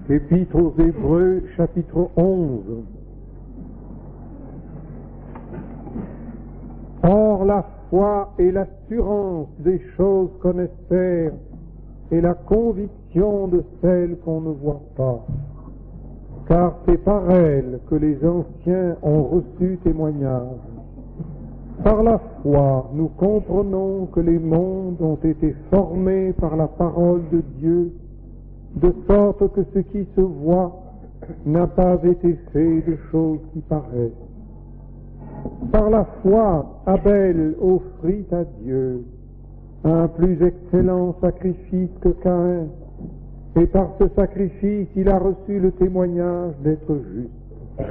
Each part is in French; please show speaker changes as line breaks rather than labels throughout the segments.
Épître aux Hébreux, chapitre 11. Or la foi est l'assurance des choses qu'on espère et la conviction de celles qu'on ne voit pas. Car c'est par elle que les anciens ont reçu témoignage. Par la foi, nous comprenons que les mondes ont été formés par la parole de Dieu, de sorte que ce qui se voit n'a pas été fait de choses qui paraissent. Par la foi, Abel offrit à Dieu un plus excellent sacrifice que Caïn, et par ce sacrifice, il a reçu le témoignage d'être juste.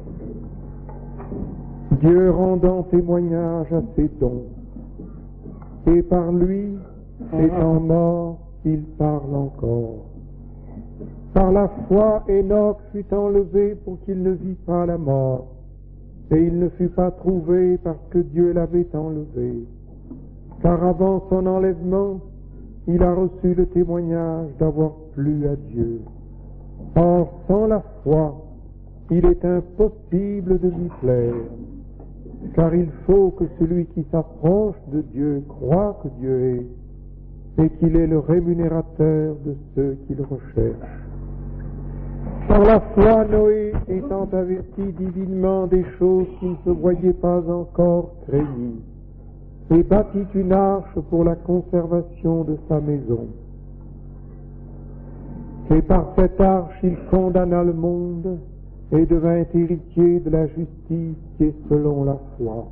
Dieu rendant témoignage à ses dons, et par lui, étant mort, il parle encore. Par la foi, Enoch fut enlevé pour qu'il ne vit pas la mort, et il ne fut pas trouvé parce que Dieu l'avait enlevé. Car avant son enlèvement, il a reçu le témoignage d'avoir plu à Dieu. Or, sans la foi, il est impossible de lui plaire, car il faut que celui qui s'approche de Dieu croit que Dieu est, et qu'il est le rémunérateur de ceux qui le recherchent. Par la foi, Noé, étant averti divinement des choses qui ne se voyaient pas encore, craignit, et bâtit une arche pour la conservation de sa maison. Et par cette arche, il condamna le monde, et devint héritier de la justice qui est selon la foi.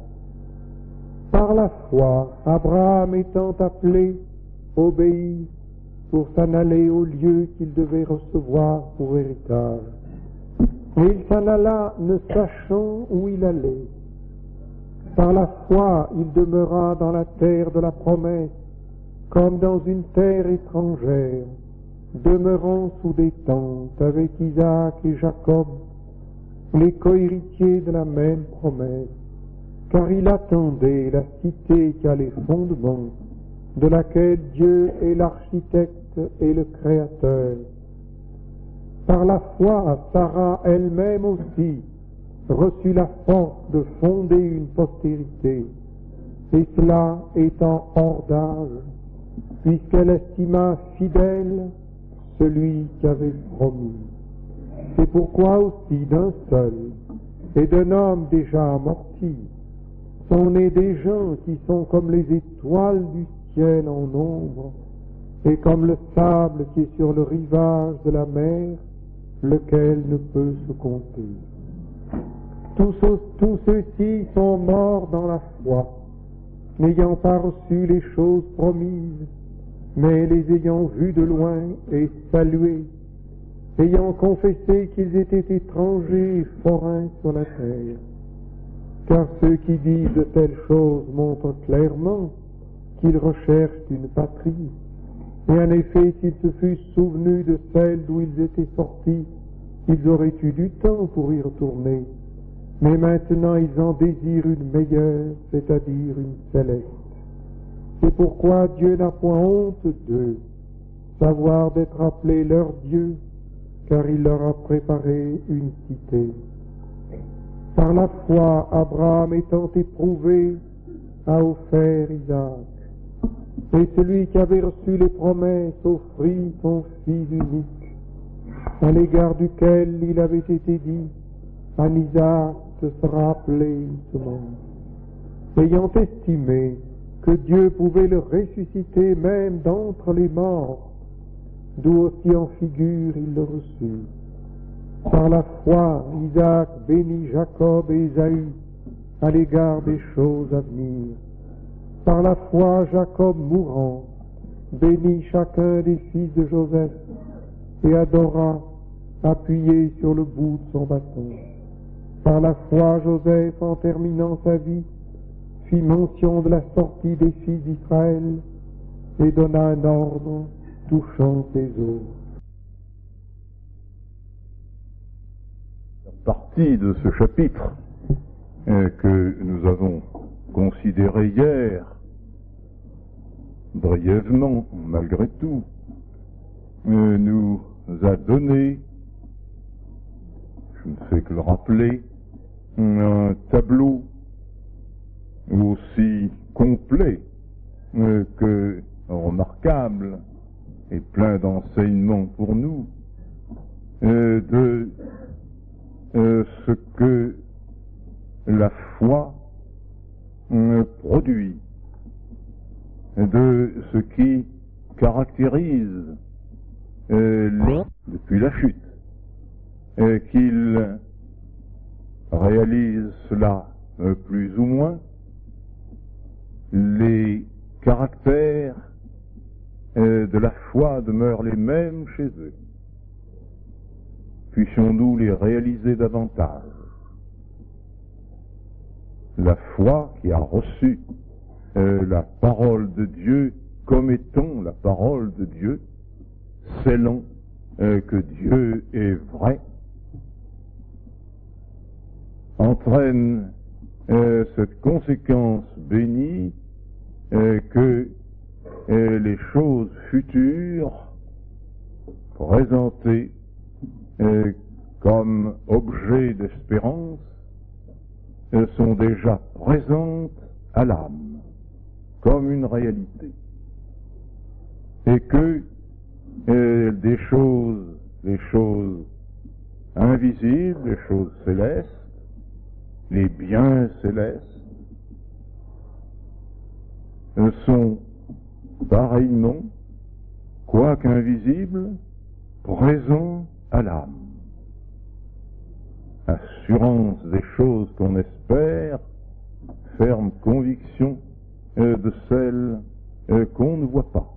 Par la foi, Abraham étant appelé, obéit pour s'en aller au lieu qu'il devait recevoir pour héritage. Et il s'en alla ne sachant où il allait. Par la foi, il demeura dans la terre de la promesse, comme dans une terre étrangère, demeurant sous des tentes avec Isaac et Jacob, les cohéritiers de la même promesse, car il attendait la cité qui a les fondements, de laquelle Dieu est l'architecte et le créateur. Par la foi, Sarah elle-même aussi reçut la force de fonder une postérité, et cela étant hors d'âge, puisqu'elle estima fidèle celui qui avait promis. C'est pourquoi aussi d'un seul et d'un homme déjà amorti sont nés des gens qui sont comme les étoiles du ciel en nombre, et comme le sable qui est sur le rivage de la mer, lequel ne peut se compter. Tous ceux-ci sont morts dans la foi, n'ayant pas reçu les choses promises, mais les ayant vues de loin et saluées, ayant confessé qu'ils étaient étrangers et forains sur la terre. Car ceux qui disent de telles choses montrent clairement qu'ils recherchent une patrie. Et en effet, s'ils se fussent souvenus de celle d'où ils étaient sortis, ils auraient eu du temps pour y retourner. Mais maintenant, ils en désirent une meilleure, c'est-à-dire une céleste. C'est pourquoi Dieu n'a point honte d'eux, savoir d'être appelé leur Dieu, car il leur a préparé une cité. Par la foi, Abraham étant éprouvé, a offert Isaac. Et celui qui avait reçu les promesses offrit son fils unique, à l'égard duquel il avait été dit, en Isaac te sera appelé une semence. Ayant estimé que Dieu pouvait le ressusciter même d'entre les morts, d'où aussi en figure il le reçut. Par la foi, Isaac bénit Jacob et Ésaü à l'égard des choses à venir. Par la foi, Jacob mourant, bénit chacun des fils de Joseph et adora, appuyé sur le bout de son bâton. Par la foi, Joseph, en terminant sa vie, fit mention de la sortie des fils d'Israël et donna un ordre touchant ses os.
Partie de ce chapitre que nous avons considéré hier, brièvement malgré tout, nous a donné ne fais que le rappeler, un tableau aussi complet que remarquable et plein d'enseignements pour nous de ce que la foi produit, de ce qui caractérise l'homme depuis la chute, qu'il réalise cela plus ou moins. Les caractères de la foi demeurent les mêmes chez eux. Puissions-nous les réaliser davantage. La foi qui a reçu la parole de Dieu comme étant la parole de Dieu, scellant que Dieu est vrai, entraîne cette conséquence bénie que les choses futures présentées comme objet d'espérance sont déjà présentes à l'âme comme une réalité, et que les choses invisibles, les choses célestes, les biens célestes sont pareillement, quoique invisibles, présents à l'âme. Assurance des choses qu'on espère, ferme conviction de celles qu'on ne voit pas.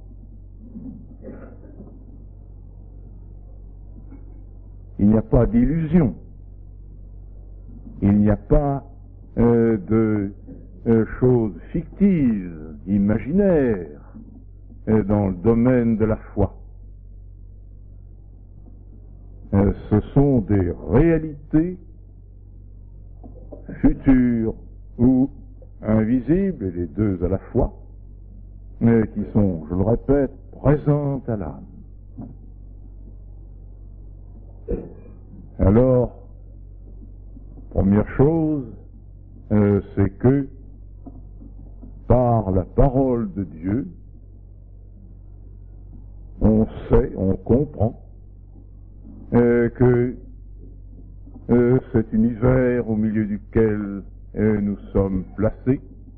Il n'y a pas d'illusion, il n'y a pas de choses fictives, imaginaires, dans le domaine de la foi. Ce sont des réalités futures ou invisibles, et les deux à la fois, qui sont, je le répète, présentes à l'âme. Alors, première chose, c'est que par la parole de Dieu, on sait, on comprend que cet univers au milieu duquel nous sommes placés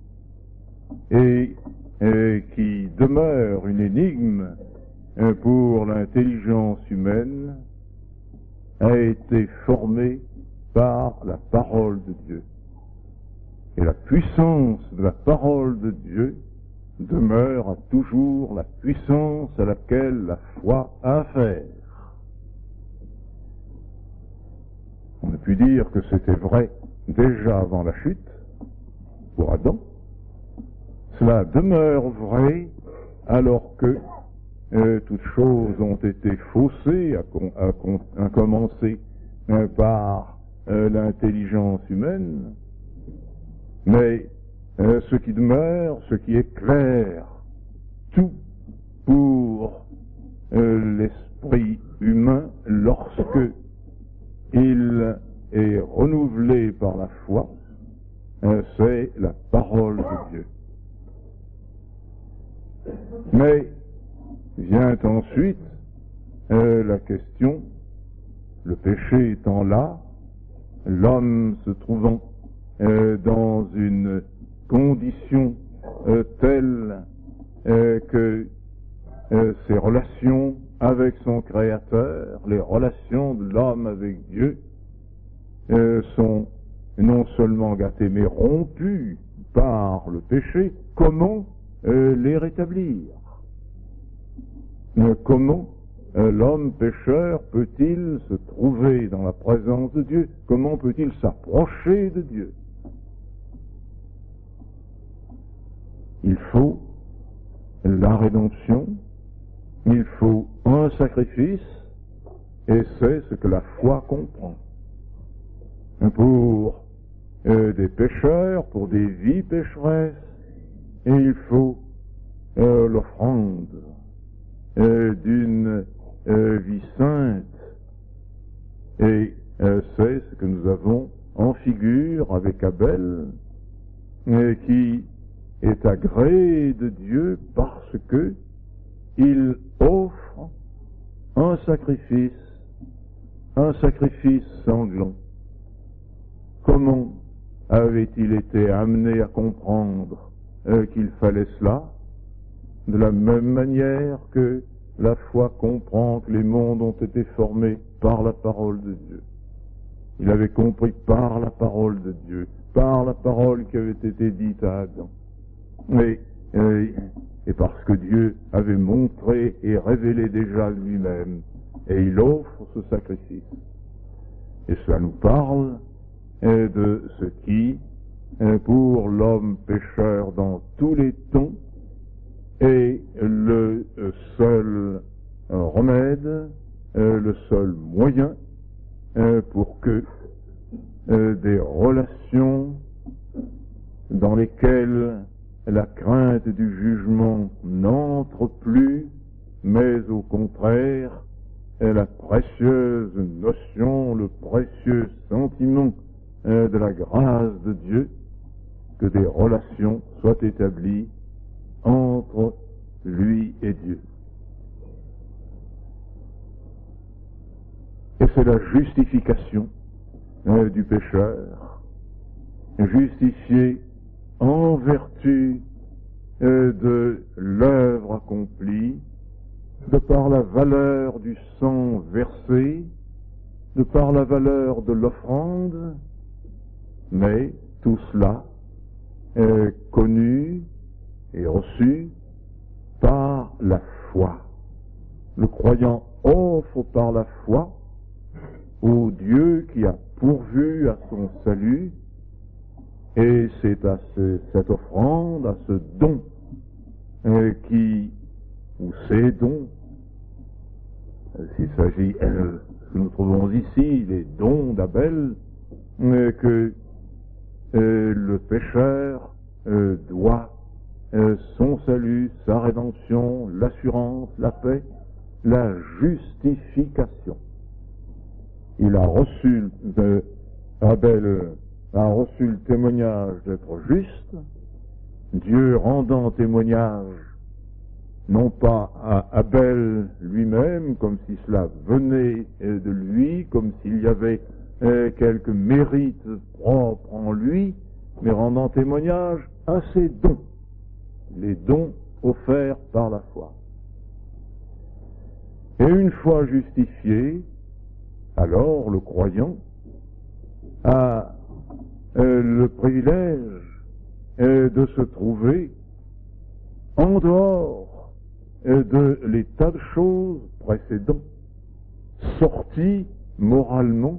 et qui demeure une énigme pour l'intelligence humaine a été formé par la parole de Dieu. Et la puissance de la parole de Dieu demeure toujours la puissance à laquelle la foi a affaire. On a pu dire que c'était vrai déjà avant la chute, pour Adam. Cela demeure vrai alors que toutes choses ont été faussées, à commencer par l'intelligence humaine. Mais ce qui demeure, ce qui est clair, tout pour l'esprit humain lorsque il est renouvelé par la foi, c'est la parole de Dieu. Mais vient ensuite la question, le péché étant là, l'homme se trouvant dans une condition telle que ses relations avec son Créateur, les relations de l'homme avec Dieu, sont non seulement gâtées, mais rompues par le péché. Comment les rétablir? Comment l'homme pécheur peut-il se trouver dans la présence de Dieu? Comment peut-il s'approcher de Dieu? Il faut la rédemption, il faut un sacrifice, et c'est ce que la foi comprend. Pour des pécheurs, pour des vies pécheresses, et il faut l'offrande d'une vie sainte, et c'est ce que nous avons en figure avec Abel, qui est agréé de Dieu parce que il offre un sacrifice sanglant. Comment avait-il été amené à comprendre qu'il fallait cela? De la même manière que la foi comprend que les mondes ont été formés par la parole de Dieu. Il avait compris par la parole de Dieu, par la parole qui avait été dite à Adam. Et parce que Dieu avait montré et révélé déjà lui-même, et il offre ce sacrifice. Et cela nous parle de ce qui, pour l'homme pécheur dans tous les temps, est le seul remède, le seul moyen pour que des relations dans lesquelles la crainte du jugement n'entre plus, mais au contraire, la précieuse notion, le précieux sentiment de la grâce de Dieu, que des relations soient établies entre lui et Dieu. Et c'est la justification du pécheur, justifié en vertu de l'œuvre accomplie, de par la valeur du sang versé, de par la valeur de l'offrande, mais tout cela est connu et reçu par la foi. Le croyant offre par la foi au Dieu qui a pourvu à son salut, et c'est à cette offrande, à ce don ou ces dons, s'il s'agit, que nous trouvons ici, les dons d'Abel, que le pécheur doit son salut, sa rédemption, l'assurance, la paix, la justification. Il a reçu, Abel a reçu le témoignage d'être juste, Dieu rendant témoignage non pas à Abel lui-même, comme si cela venait de lui, comme s'il y avait quelques mérites propres en lui, mais rendant témoignage à ses dons, les dons offerts par la foi. Et une fois justifié, alors le croyant a le privilège de se trouver en dehors de l'état de choses précédent, sorti moralement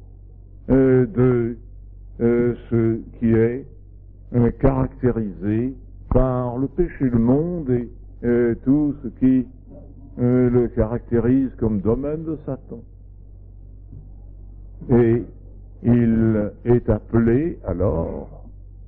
de ce qui est caractérisé par le péché du monde et tout ce qui le caractérise comme domaine de Satan. Et il est appelé alors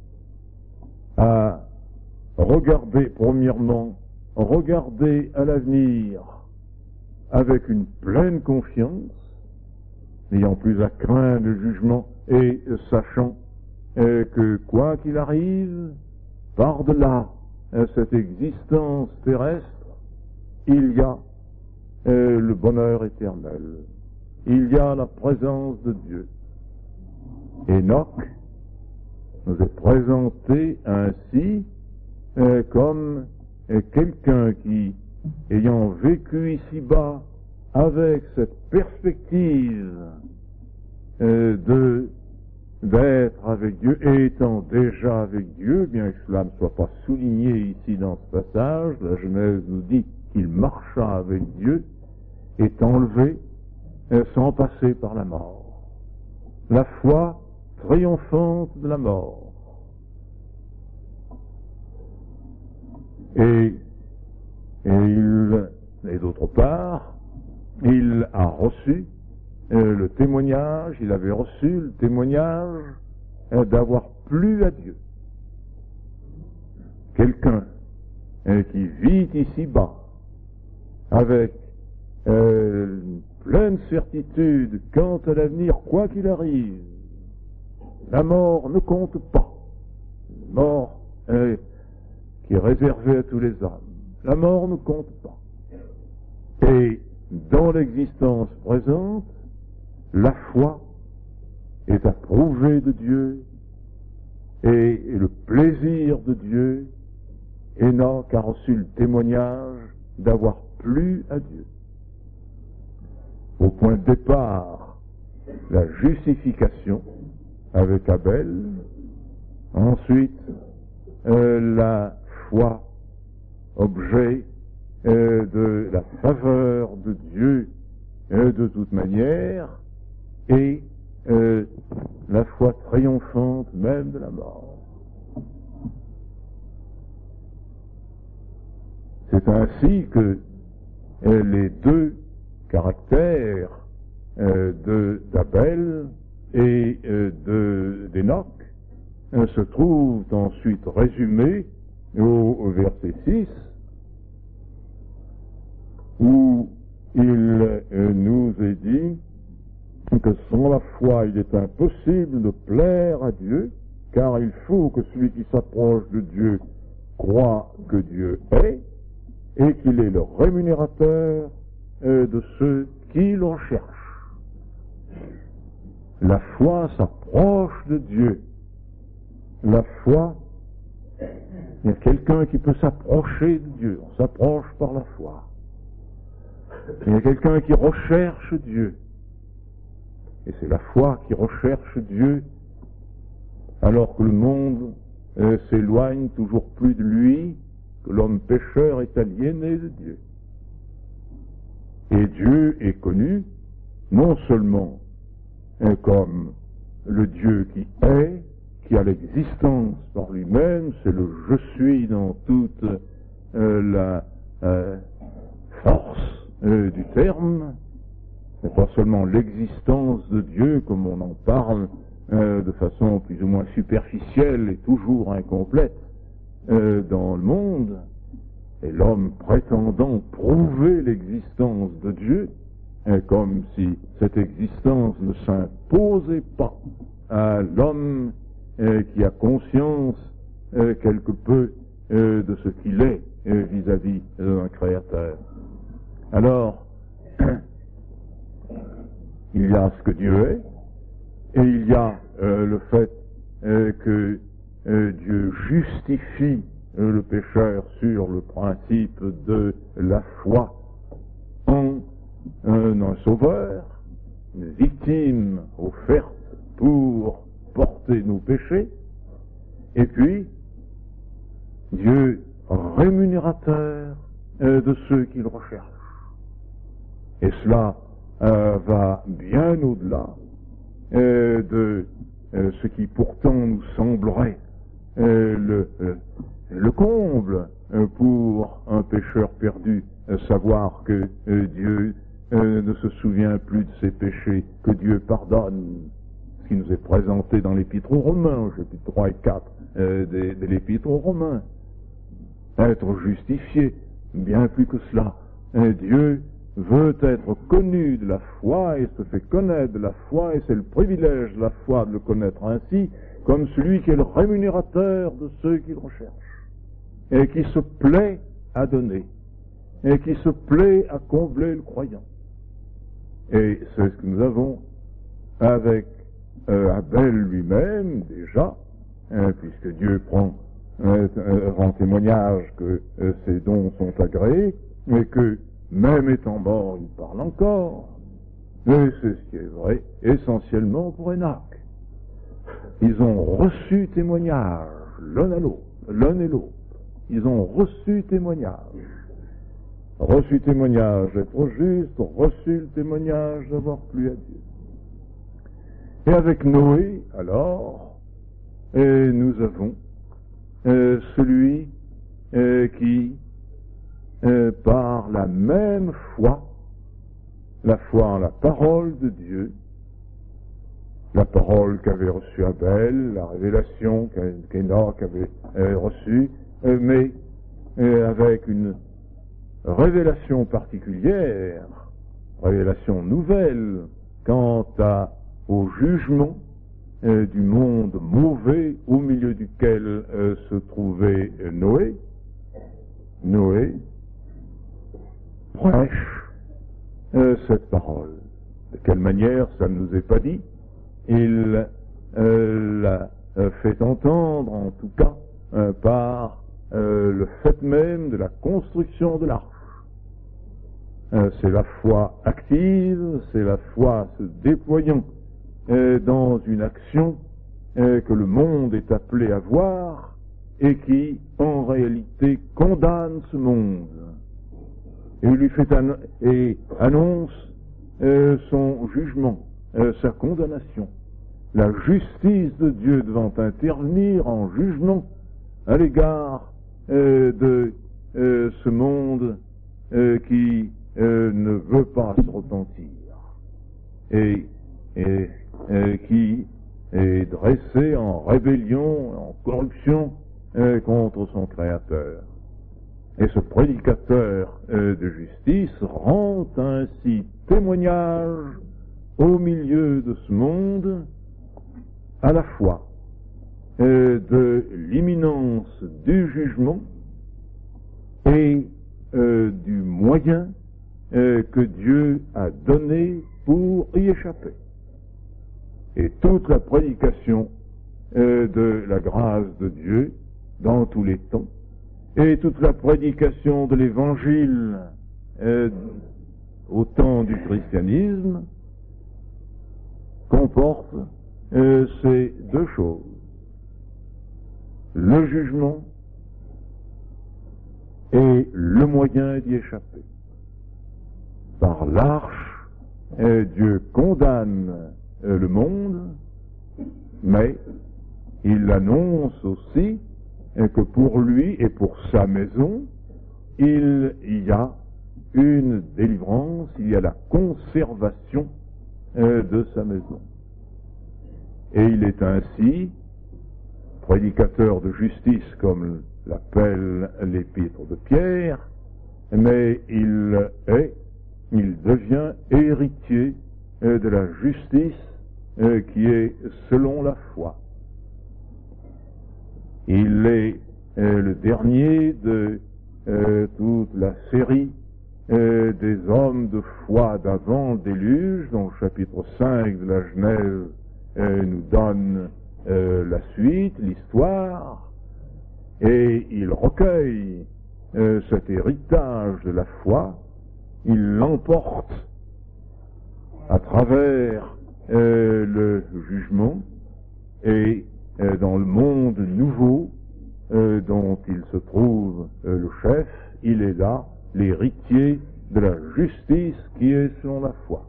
à regarder, premièrement, regarder à l'avenir avec une pleine confiance, n'ayant plus à craindre le jugement et sachant que quoi qu'il arrive, par-delà cette existence terrestre, il y a le bonheur éternel, il y a la présence de Dieu. Enoch nous est présenté ainsi comme quelqu'un qui, ayant vécu ici-bas avec cette perspective d'être avec Dieu, et étant déjà avec Dieu, bien que cela ne soit pas souligné ici dans ce passage, la Genèse nous dit qu'il marcha avec Dieu, est enlevé sans passer par la mort. La foi triomphante de la mort. Et d'autre part, il a reçu le témoignage, il avait reçu le témoignage d'avoir plu à Dieu. Quelqu'un qui vit ici-bas avec pleine certitude quant à l'avenir, quoi qu'il arrive. La mort ne compte pas. La mort qui est réservée à tous les hommes. La mort ne compte pas. Et dans l'existence présente, la foi est approuvée de Dieu et le plaisir de Dieu, Enoch a reçu le témoignage d'avoir plu à Dieu. Au point de départ, la justification avec Abel, ensuite la foi, objet de la faveur de Dieu de toute manière, et la foi triomphante même de la mort. C'est ainsi que les deux caractères d'Abel et d'Enoch se trouvent ensuite résumés au verset 6, où il nous est dit que sans la foi il est impossible de plaire à Dieu, car il faut que celui qui s'approche de Dieu croit que Dieu est, et qu'il est le rémunérateur de ceux qui le recherchent. La foi s'approche de Dieu. La foi, il y a quelqu'un qui peut s'approcher de Dieu. On s'approche par la foi. Il y a quelqu'un qui recherche Dieu. Et c'est la foi qui recherche Dieu, alors que le monde s'éloigne toujours plus de lui, que l'homme pécheur est aliéné de Dieu. Et Dieu est connu non seulement comme le Dieu qui est, qui a l'existence par lui-même, c'est le « je suis » dans toute la force du terme. Ce n'est pas seulement l'existence de Dieu comme on en parle de façon plus ou moins superficielle et toujours incomplète dans le monde, et l'homme prétendant prouver l'existence de Dieu, comme si cette existence ne s'imposait pas à l'homme qui a conscience quelque peu de ce qu'il est vis-à-vis d'un créateur. Alors, il y a ce que Dieu est, et il y a le fait que Dieu justifie le pécheur sur le principe de la foi en un sauveur, une victime offerte pour porter nos péchés, et puis Dieu rémunérateur de ceux qui le recherchent. Et cela va bien au-delà de ce qui pourtant nous semblerait le comble pour un pécheur perdu, savoir que Dieu ne se souvient plus de ses péchés, que Dieu pardonne, ce qui nous est présenté dans l'Épître aux Romains, chapitre 3 et 4 de l'Épître aux Romains. Être justifié, bien plus que cela. Dieu veut être connu de la foi et se fait connaître de la foi, et c'est le privilège de la foi de le connaître ainsi, comme celui qui est le rémunérateur de ceux qui le recherchent, et qui se plaît à donner, et qui se plaît à combler le croyant. Et c'est ce que nous avons avec Abel lui-même déjà, puisque Dieu prend en témoignage que ses dons sont agréés, mais que même étant mort, il parle encore. Et c'est ce qui est vrai essentiellement pour Enoch. Ils ont reçu témoignage l'un et l'autre. Ils ont reçu témoignage. Reçu témoignage d'être juste, reçu le témoignage d'avoir plu à Dieu. Et avec Noé, alors, nous avons celui qui, par la même foi, la foi en la parole de Dieu, la parole qu'avait reçue Abel, la révélation qu'Enoch avait reçue, mais avec une révélation particulière révélation nouvelle quant au jugement du monde mauvais au milieu duquel se trouvait Noé. Noé prêche cette parole. De quelle manière, ça ne nous est pas dit. Il l'a fait entendre, en tout cas, par le fait même de la construction de l'arche. C'est la foi active, c'est la foi se déployant dans une action que le monde est appelé à voir et qui, en réalité, condamne ce monde et lui fait et annonce son jugement, sa condamnation. La justice de Dieu devant intervenir en jugement à l'égard de ce monde qui ne veut pas se repentir et qui est dressé en rébellion, en corruption contre son Créateur. Et ce prédicateur de justice rend ainsi témoignage au milieu de ce monde à la fois de l'imminence du jugement et du moyen que Dieu a donné pour y échapper. Et toute la prédication de la grâce de Dieu dans tous les temps, et toute la prédication de l'Évangile au temps du christianisme comporte ces deux choses. Le jugement et le moyen d'y échapper. Par l'arche, Dieu condamne le monde, mais il annonce aussi que pour lui et pour sa maison, il y a une délivrance, il y a la conservation de sa maison. Et il est ainsi prédicateur de justice, comme l'appelle l'épître de Pierre, mais il devient héritier de la justice qui est selon la foi. Il est le dernier de toute la série des hommes de foi d'avant le déluge, dont le chapitre 5 de la Genèse nous donne la suite, l'histoire, et il recueille cet héritage de la foi, il l'emporte à travers le jugement et dans le monde nouveau dont il se trouve le chef, il est là, l'héritier de la justice qui est selon la foi.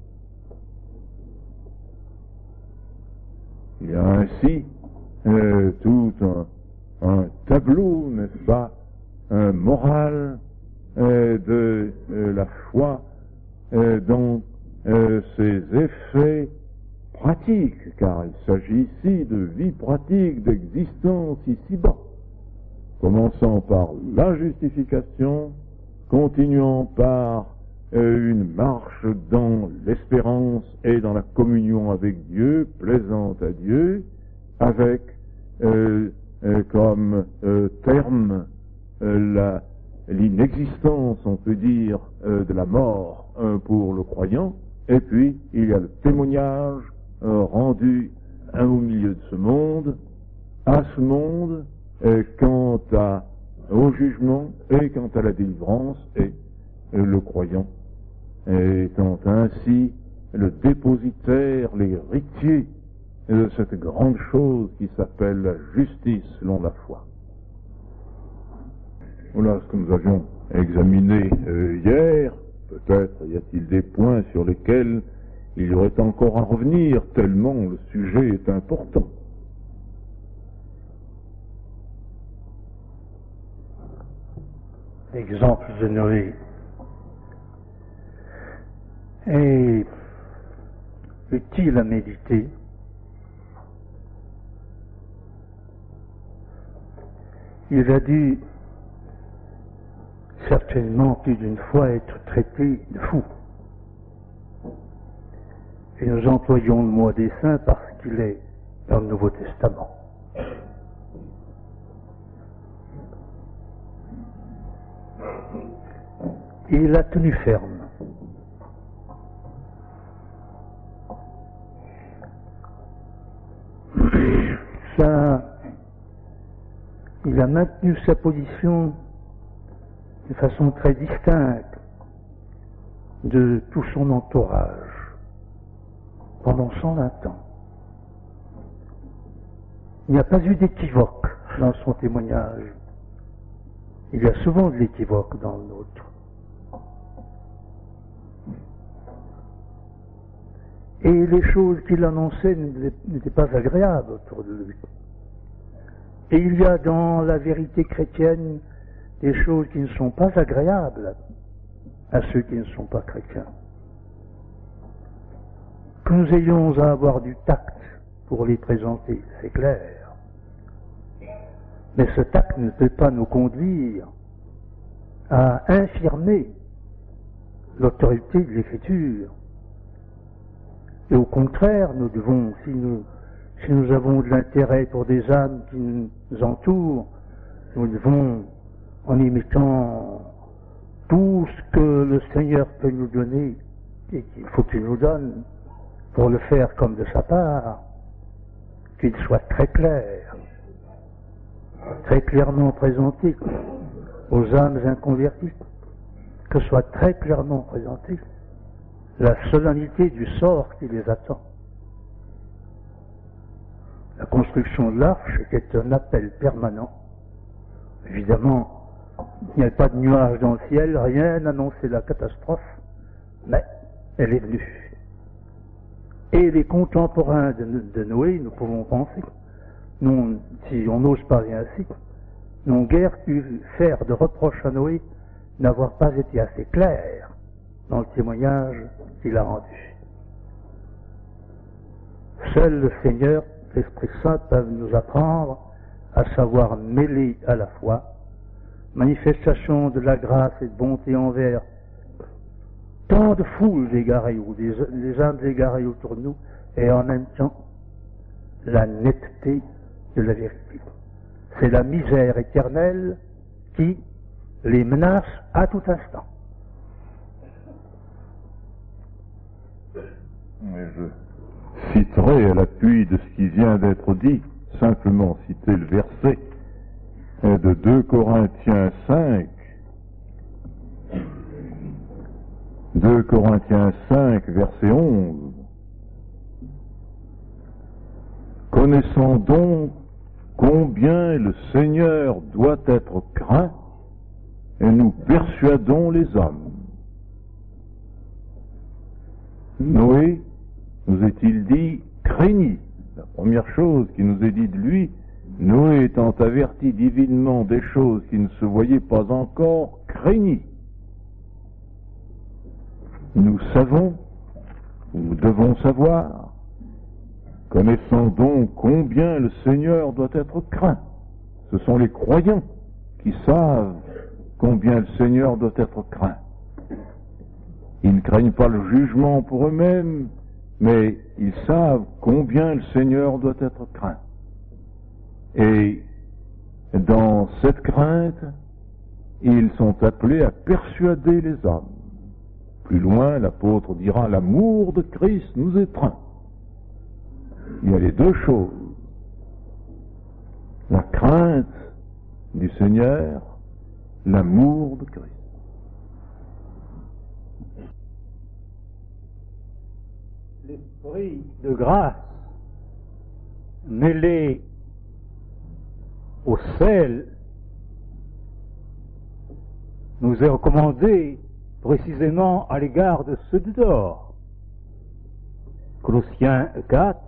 Il y a ainsi tout un tableau, n'est-ce pas, un moral de la foi dont ses effets pratiques, car il s'agit ici de vie pratique, d'existence ici-bas, commençant par la justification, continuant par une marche dans l'espérance et dans la communion avec Dieu, plaisante à Dieu, avec comme terme l'inexistence, on peut dire, de la mort pour le croyant, et puis il y a le témoignage rendu au milieu de ce monde, à ce monde, quant au jugement et quant à la délivrance, et le croyant étant ainsi le dépositaire, l'héritier de cette grande chose qui s'appelle la justice selon la foi. Voilà ce que nous avions examiné hier. Peut-être y a-t-il des points sur lesquels il y aurait encore à revenir, tellement le sujet est important.
L'exemple de Noé est utile à méditer. Il a dû certainement plus d'une fois être traité de fou. Et nous employons le mot des saints parce qu'il est dans le Nouveau Testament. Et il a tenu ferme. Il a maintenu sa position de façon très distincte de tout son entourage pendant 120 ans. Il n'y a pas eu d'équivoque dans son témoignage. Il y a souvent de l'équivoque dans le nôtre. Et les choses qu'il annonçait n'étaient pas agréables autour de lui. Et il y a dans la vérité chrétienne des choses qui ne sont pas agréables à ceux qui ne sont pas chrétiens. Que nous ayons à avoir du tact pour les présenter, c'est clair. Mais ce tact ne peut pas nous conduire à infirmer l'autorité de l'Écriture. Et au contraire, nous devons, si nous avons de l'intérêt pour des âmes qui nous entourent, nous devons, en imitant tout ce que le Seigneur peut nous donner et qu'il faut qu'il nous donne, pour le faire comme de sa part, qu'il soit très clair, très clairement présenté aux âmes inconverties, que soit très clairement présenté la solennité du sort qui les attend. La construction de l'arche était un appel permanent. Évidemment, il n'y avait pas de nuages dans le ciel, rien n'annonçait la catastrophe, mais elle est venue. Et les contemporains de Noé, nous pouvons penser, si on n'ose parler ainsi, n'ont guère pu faire de reproche à Noé n'avoir pas été assez clair dans le témoignage qu'il a rendu. Seul le Seigneur, l'Esprit Saint, peuvent nous apprendre à savoir mêler à la fois manifestation de la grâce et de bonté envers tant de foules égarées ou des âmes égarées autour de nous, et en même temps la netteté de la vérité. C'est la misère éternelle qui les menace à tout instant.
Je citerai à l'appui de ce qui vient d'être dit, simplement citer le verset de 2 Corinthiens 5. 2 Corinthiens 5, verset 11. Connaissons donc combien le Seigneur doit être craint, et nous persuadons les hommes. Noé, nous est-il dit, craignit. La première chose qui nous est dit de lui, Noé étant averti divinement des choses qui ne se voyaient pas encore, craignit. Nous savons, nous devons savoir, connaissons donc combien le Seigneur doit être craint. Ce sont les croyants qui savent combien le Seigneur doit être craint. Ils ne craignent pas le jugement pour eux-mêmes, mais ils savent combien le Seigneur doit être craint. Et dans cette crainte, ils sont appelés à persuader les hommes. Plus loin, l'apôtre dira, l'amour de Christ nous étreint. Il y a les deux choses. La crainte du Seigneur, l'amour de Christ.
L'esprit de grâce mêlé au sel nous est recommandé précisément à l'égard de ceux de dehors. Colossiens 4,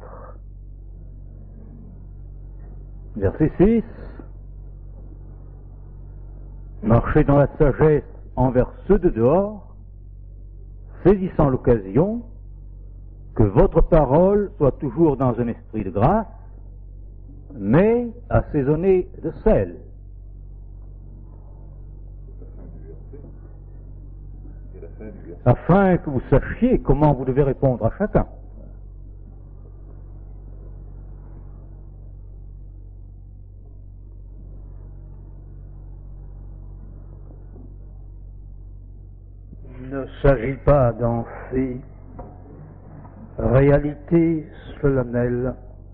verset 6. Marchez dans la sagesse envers ceux de dehors, saisissant l'occasion, que votre parole soit toujours dans un esprit de grâce, mais assaisonnée de sel. Afin que vous sachiez comment vous devez répondre à chacun. s'agit pas dans ces réalités solennelles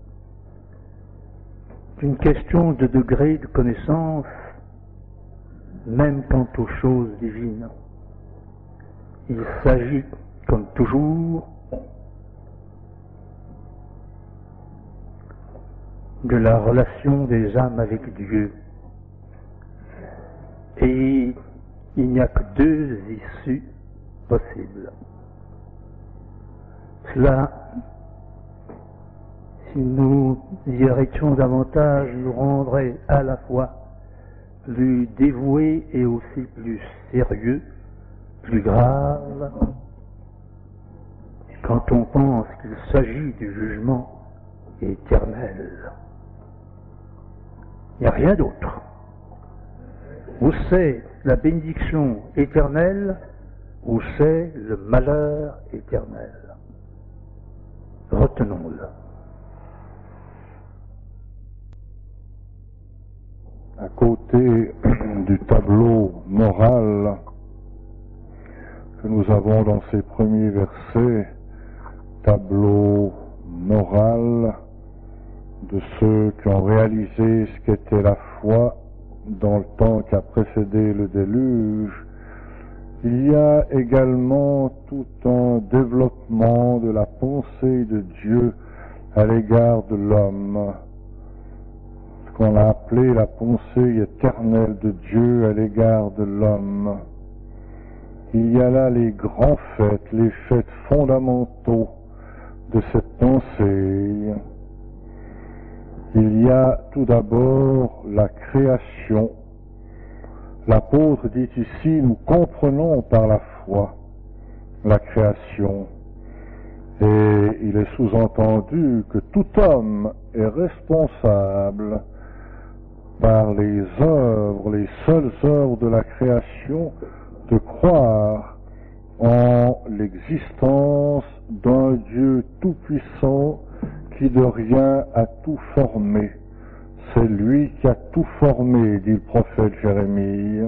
d'une question de degré de connaissance, même quant aux choses divines. Il s'agit, comme toujours, de la relation des âmes avec Dieu. Et il n'y a que deux issues possibles. Cela, si nous y arrêtions davantage, nous rendrait à la fois plus dévoués et aussi plus sérieux, plus grave, quand on pense qu'il s'agit du jugement éternel. Il n'y a rien d'autre. Ou c'est la bénédiction éternelle, ou c'est le malheur éternel. Retenons-le.
À côté du tableau moral que nous avons dans ces premiers versets, tableau moral de ceux qui ont réalisé ce qu'était la foi dans le temps qui a précédé le déluge, il y a également tout un développement de la pensée de Dieu à l'égard de l'homme, ce qu'on a appelé la pensée éternelle de Dieu à l'égard de l'homme. Il y a là les grands faits, les faits fondamentaux de cette pensée. Il y a tout d'abord la création. L'apôtre dit ici, nous comprenons par la foi la création. Et il est sous-entendu que tout homme est responsable par les œuvres, les seules œuvres de la création, de croire en l'existence d'un Dieu tout-puissant qui de rien a tout formé. C'est lui qui a tout formé, dit le prophète Jérémie.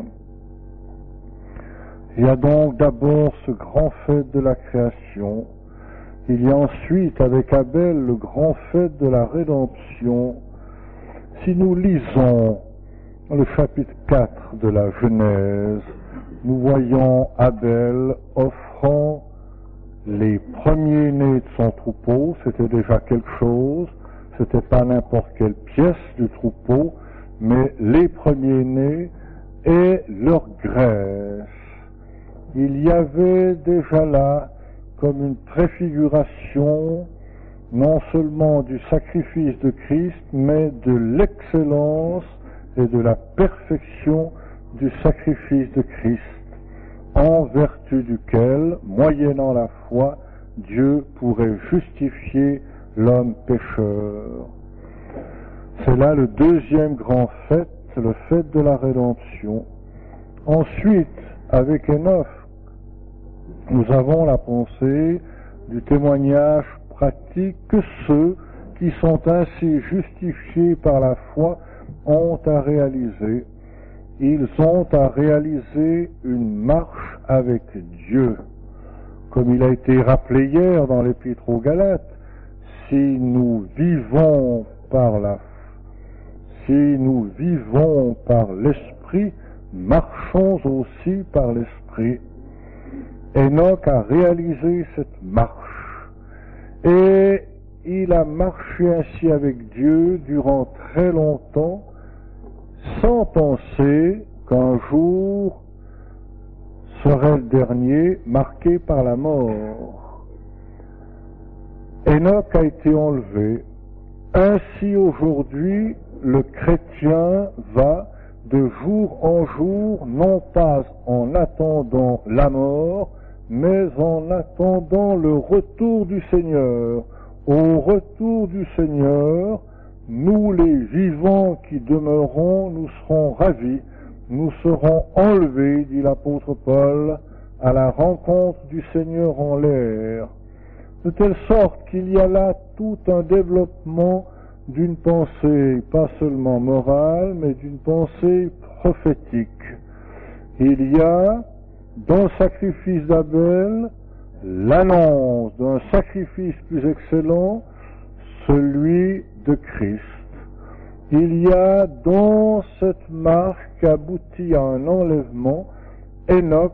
Il y a donc d'abord ce grand fait de la création. Il y a ensuite avec Abel le grand fait de la rédemption. Si nous lisons le chapitre 4 de la Genèse, nous voyons Abel offrant les premiers-nés de son troupeau. C'était déjà quelque chose. C'était pas n'importe quelle pièce du troupeau, mais les premiers-nés et leur graisse. Il y avait déjà là comme une préfiguration non seulement du sacrifice de Christ, mais de l'excellence et de la perfection du sacrifice de Christ, en vertu duquel, moyennant la foi, Dieu pourrait justifier l'homme pécheur. C'est là le deuxième grand fait, le fait de la rédemption. Ensuite, avec Enoch, nous avons la pensée du témoignage pratique que ceux qui sont ainsi justifiés par la foi ont à réaliser. Ils ont à réaliser une marche avec Dieu. Comme il a été rappelé hier dans l'Épître aux Galates, si nous vivons par l'Esprit, marchons aussi par l'Esprit. Enoch a réalisé cette marche et il a marché ainsi avec Dieu durant très longtemps sans penser qu'un jour serait le dernier marqué par la mort. Enoch a été enlevé. Ainsi aujourd'hui, le chrétien va de jour en jour, non pas en attendant la mort, mais en attendant le retour du Seigneur. Au retour du Seigneur, nous les vivants qui demeurons, nous serons ravis, nous serons enlevés, dit l'apôtre Paul, à la rencontre du Seigneur en l'air. De telle sorte qu'il y a là tout un développement d'une pensée, pas seulement morale, mais d'une pensée prophétique. Il y a
dans le sacrifice d'Abel l'annonce d'un sacrifice plus excellent, celui de Christ. Il y a dans cette marche abouti à un enlèvement. Enoch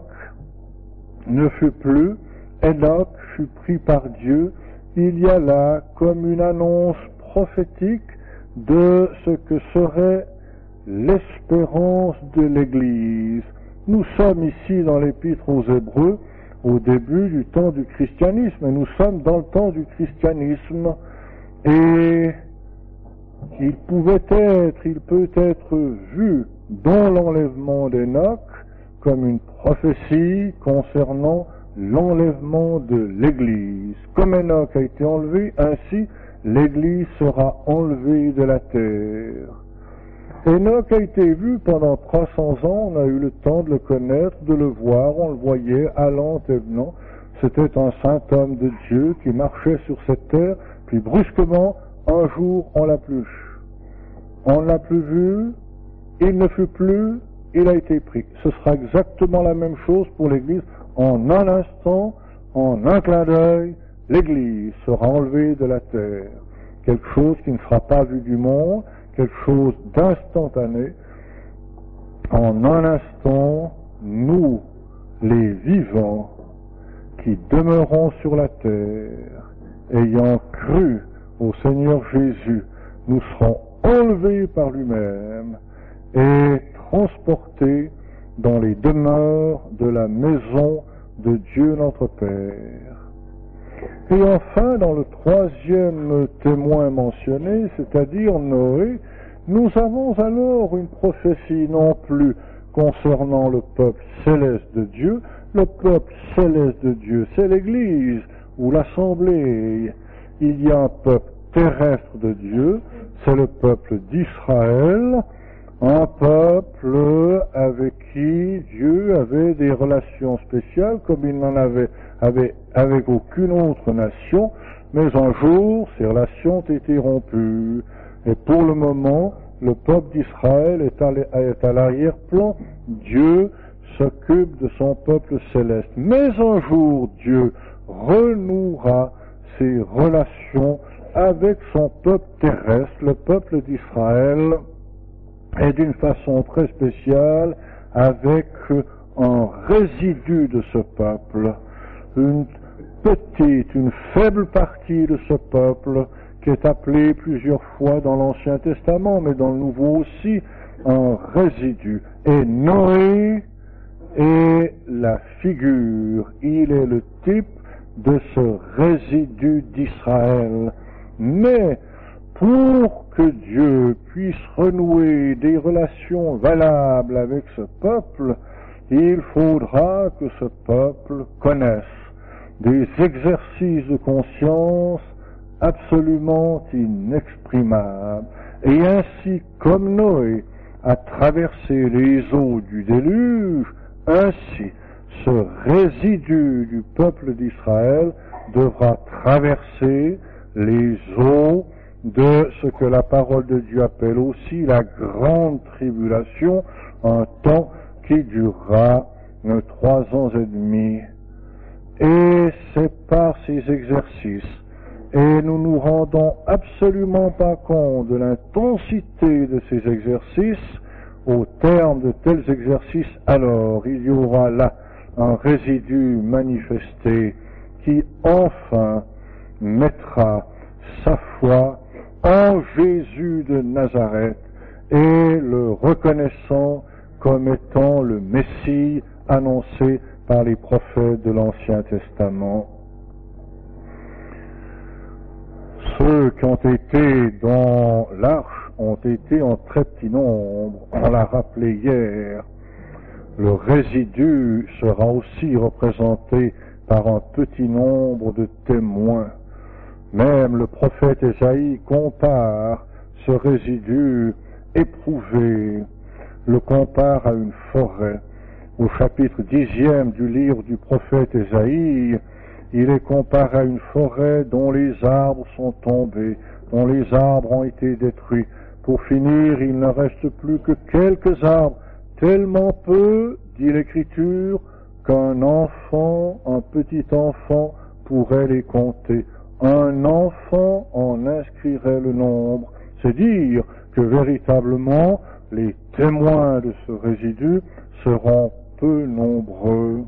ne fut plus, Enoch fut pris par Dieu. Il y a là comme une annonce prophétique de ce que serait l'espérance de l'Église. Nous sommes ici dans l'Épître aux Hébreux, au début du temps du christianisme, et nous sommes dans le temps du christianisme, et il peut être vu dans l'enlèvement d'Enoch comme une prophétie concernant l'enlèvement de l'Église. Comme Enoch a été enlevé, ainsi l'Église sera enlevée de la terre. Enoch a été vu pendant 300 ans, on a eu le temps de le connaître, de le voir, on le voyait allant et venant. C'était un saint homme de Dieu qui marchait sur cette terre, puis brusquement, un jour, on l'a plus vu. On ne l'a plus vu, il ne fut plus, il a été pris. Ce sera exactement la même chose pour l'Église. En un instant, en un clin d'œil, l'Église sera enlevée de la terre. Quelque chose qui ne sera pas vu du monde, quelque chose d'instantané. En un instant, nous, les vivants, qui demeurons sur la terre, ayant cru au Seigneur Jésus, nous serons enlevés par lui-même et transportés dans les demeures de la maison de Dieu notre Père. Et enfin, dans le troisième témoin mentionné, c'est-à-dire Noé, nous avons alors une prophétie non plus concernant le peuple céleste de Dieu. Le peuple céleste de Dieu, c'est l'Église ou l'Assemblée. Il y a un peuple terrestre de Dieu, c'est le peuple d'Israël, un peuple avec qui Dieu avait des relations spéciales comme il n'en avait avec aucune autre nation, mais un jour ces relations ont été rompues. Et pour le moment, le peuple d'Israël est à l'arrière-plan. Dieu s'occupe de son peuple céleste. Mais un jour, Dieu renouera ses relations avec son peuple terrestre, le peuple d'Israël, et d'une façon très spéciale avec un résidu de ce peuple, une faible partie de ce peuple qui est appelé plusieurs fois dans l'Ancien Testament, mais dans le Nouveau aussi, un résidu. Et Noé est la figure, il est le type de ce résidu d'Israël. Mais pour que Dieu puisse renouer des relations valables avec ce peuple, il faudra que ce peuple connaisse des exercices de conscience absolument inexprimables. Et ainsi comme Noé a traversé les eaux du déluge, ainsi ce résidu du peuple d'Israël devra traverser les eaux de ce que la parole de Dieu appelle aussi la grande tribulation, un temps qui durera 3 ans et demi. Et c'est par ces exercices, et nous nous rendons absolument pas compte de l'intensité de ces exercices, au terme de tels exercices, alors il y aura là un résidu manifesté qui enfin mettra sa foi en Jésus de Nazareth et le reconnaissant comme étant le Messie annoncé par les prophètes de l'Ancien Testament. Ceux qui ont été dans l'arche ont été en très petit nombre, on l'a rappelé hier. Le résidu sera aussi représenté par un petit nombre de témoins. Même le prophète Ésaïe compare ce résidu éprouvé, le compare à une forêt. Au chapitre 10e du livre du prophète Ésaïe, il est comparé à une forêt dont les arbres sont tombés, dont les arbres ont été détruits. Pour finir, il ne reste plus que quelques arbres, tellement peu, dit l'Écriture, qu'un enfant, un petit enfant, pourrait les compter. Un enfant en inscrirait le nombre. C'est dire que véritablement, les témoins de ce résidu seront peu nombreux.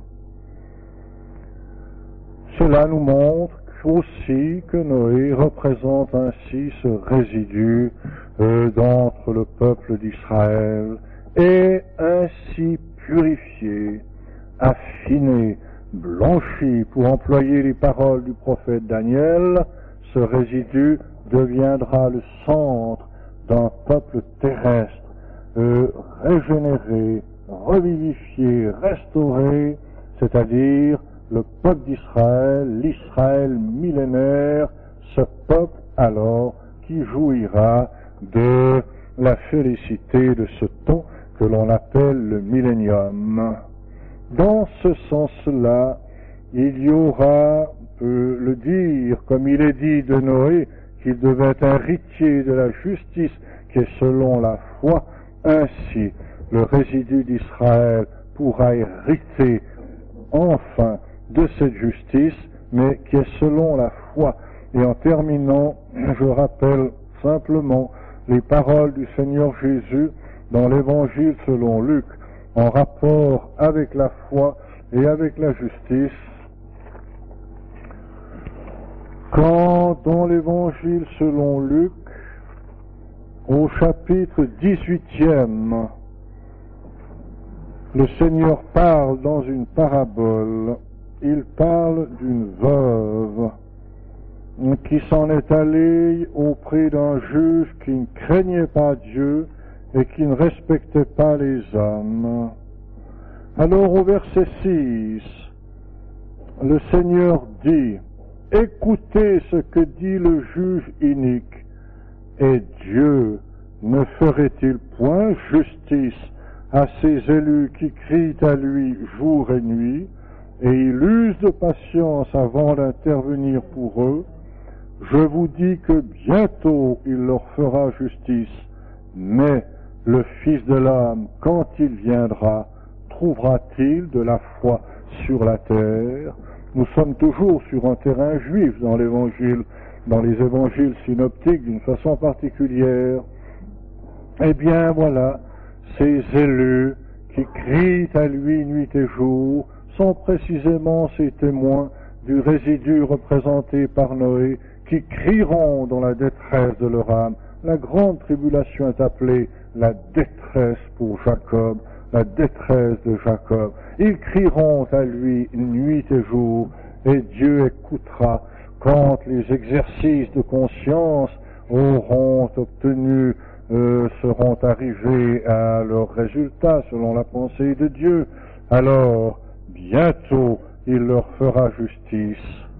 Cela nous montre aussi que Noé représente ainsi ce résidu d'entre le peuple d'Israël, et ainsi purifié, affiné, blanchi, pour employer les paroles du prophète Daniel, ce résidu deviendra le centre d'un peuple terrestre, régénéré, revivifié, restauré, c'est-à-dire le peuple d'Israël, l'Israël millénaire, ce peuple alors qui jouira de la félicité de ce temps que l'on appelle le millénium. Dans ce sens-là, il y aura, le dire, comme il est dit de Noé, qu'il devait être un héritier de la justice qui est selon la foi, ainsi le résidu d'Israël pourra hériter enfin de cette justice, mais qui est selon la foi. Et en terminant, je rappelle simplement les paroles du Seigneur Jésus dans l'Évangile selon Luc, en rapport avec la foi et avec la justice. Quand dans l'Évangile selon Luc, au chapitre 18e, le Seigneur parle dans une parabole, il parle d'une veuve qui s'en est allée auprès d'un juge qui ne craignait pas Dieu et qui ne respectait pas les hommes. Alors au verset 6, le Seigneur dit, « Écoutez ce que dit le juge inique, et Dieu ne ferait-il point justice à ses élus qui crient à lui jour et nuit, et il use de patience avant d'intervenir pour eux. Je vous dis que bientôt il leur fera justice, mais le Fils de l'homme, quand il viendra, trouvera-t-il de la foi sur la terre ?» Nous sommes toujours sur un terrain juif dans l'Évangile, dans les évangiles synoptiques d'une façon particulière. Eh bien voilà, ces élus qui crient à lui nuit et jour sont précisément ces témoins du résidu représenté par Noé, qui crieront dans la détresse de leur âme. La grande tribulation est appelée la détresse pour Jacob, la détresse de Jacob. Ils crieront à lui nuit et jour, et Dieu écoutera quand les exercices de conscience auront obtenu, seront arrivés à leur résultat selon la pensée de Dieu. Alors, bientôt, il leur fera justice.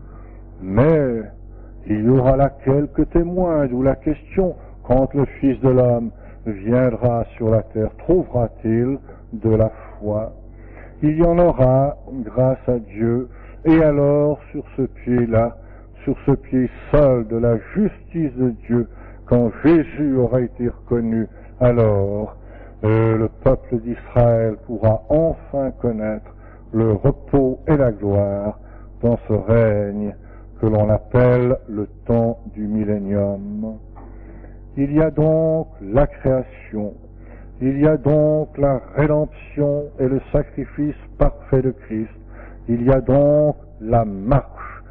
Mais il y aura là quelques témoins, d'où la question, quand le Fils de l'homme viendra sur la terre, trouvera-t-il de la foi? Il y en aura, grâce à Dieu, et alors sur ce pied-là, sur ce pied seul de la justice de Dieu, quand Jésus aura été reconnu, alors le peuple d'Israël pourra enfin connaître le repos et la gloire dans ce règne que l'on appelle le temps du millénium. Il y a donc la création, il y a donc la rédemption et le sacrifice parfait de Christ, il y a donc la marche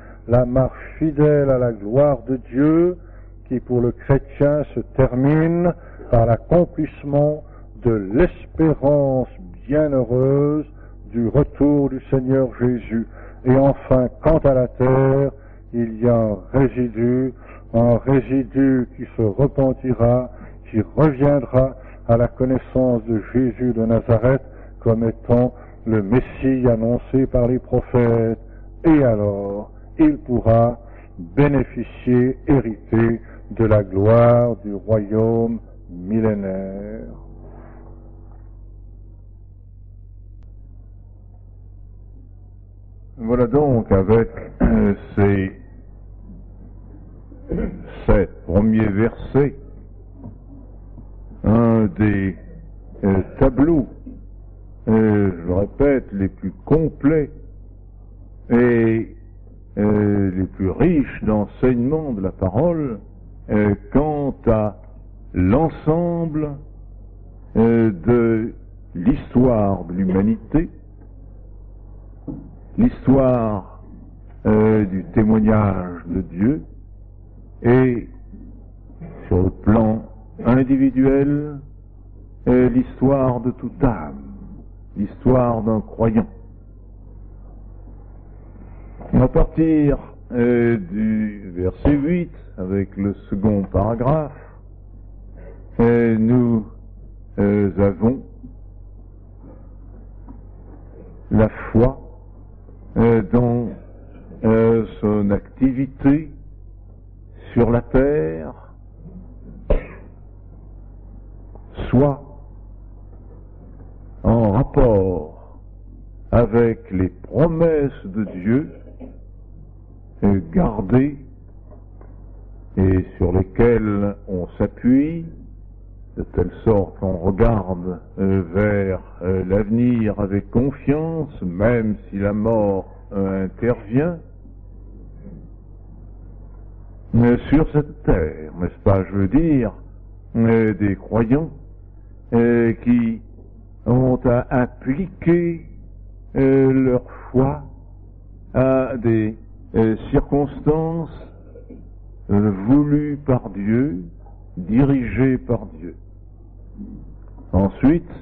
fidèle à la gloire de Dieu, qui pour le chrétien se termine par l'accomplissement de l'espérance bienheureuse du retour du Seigneur Jésus. Et enfin, quant à la terre, il y a un résidu qui se repentira, qui reviendra à la connaissance de Jésus de Nazareth comme étant le Messie annoncé par les prophètes, et alors il pourra bénéficier, hériter de la gloire du royaume millénaire.
Voilà donc avec ces 7 premiers versets, un des tableaux je le répète, les plus complets et les plus riches d'enseignements de la parole quant à l'ensemble de l'histoire de l'humanité, l'histoire du témoignage de Dieu, et sur le plan individuel, l'histoire de toute âme, l'histoire d'un croyant. À partir du verset 8, avec le second paragraphe, nous avons la foi dans son activité sur la terre, soit en rapport avec les promesses de Dieu gardées et sur lesquelles on s'appuie, de telle sorte qu'on regarde vers l'avenir avec confiance, même si la mort intervient, sur cette terre, n'est-ce pas, je veux dire, des croyants qui ont à appliquer leur foi à des circonstances voulues par Dieu, dirigées par Dieu. Ensuite,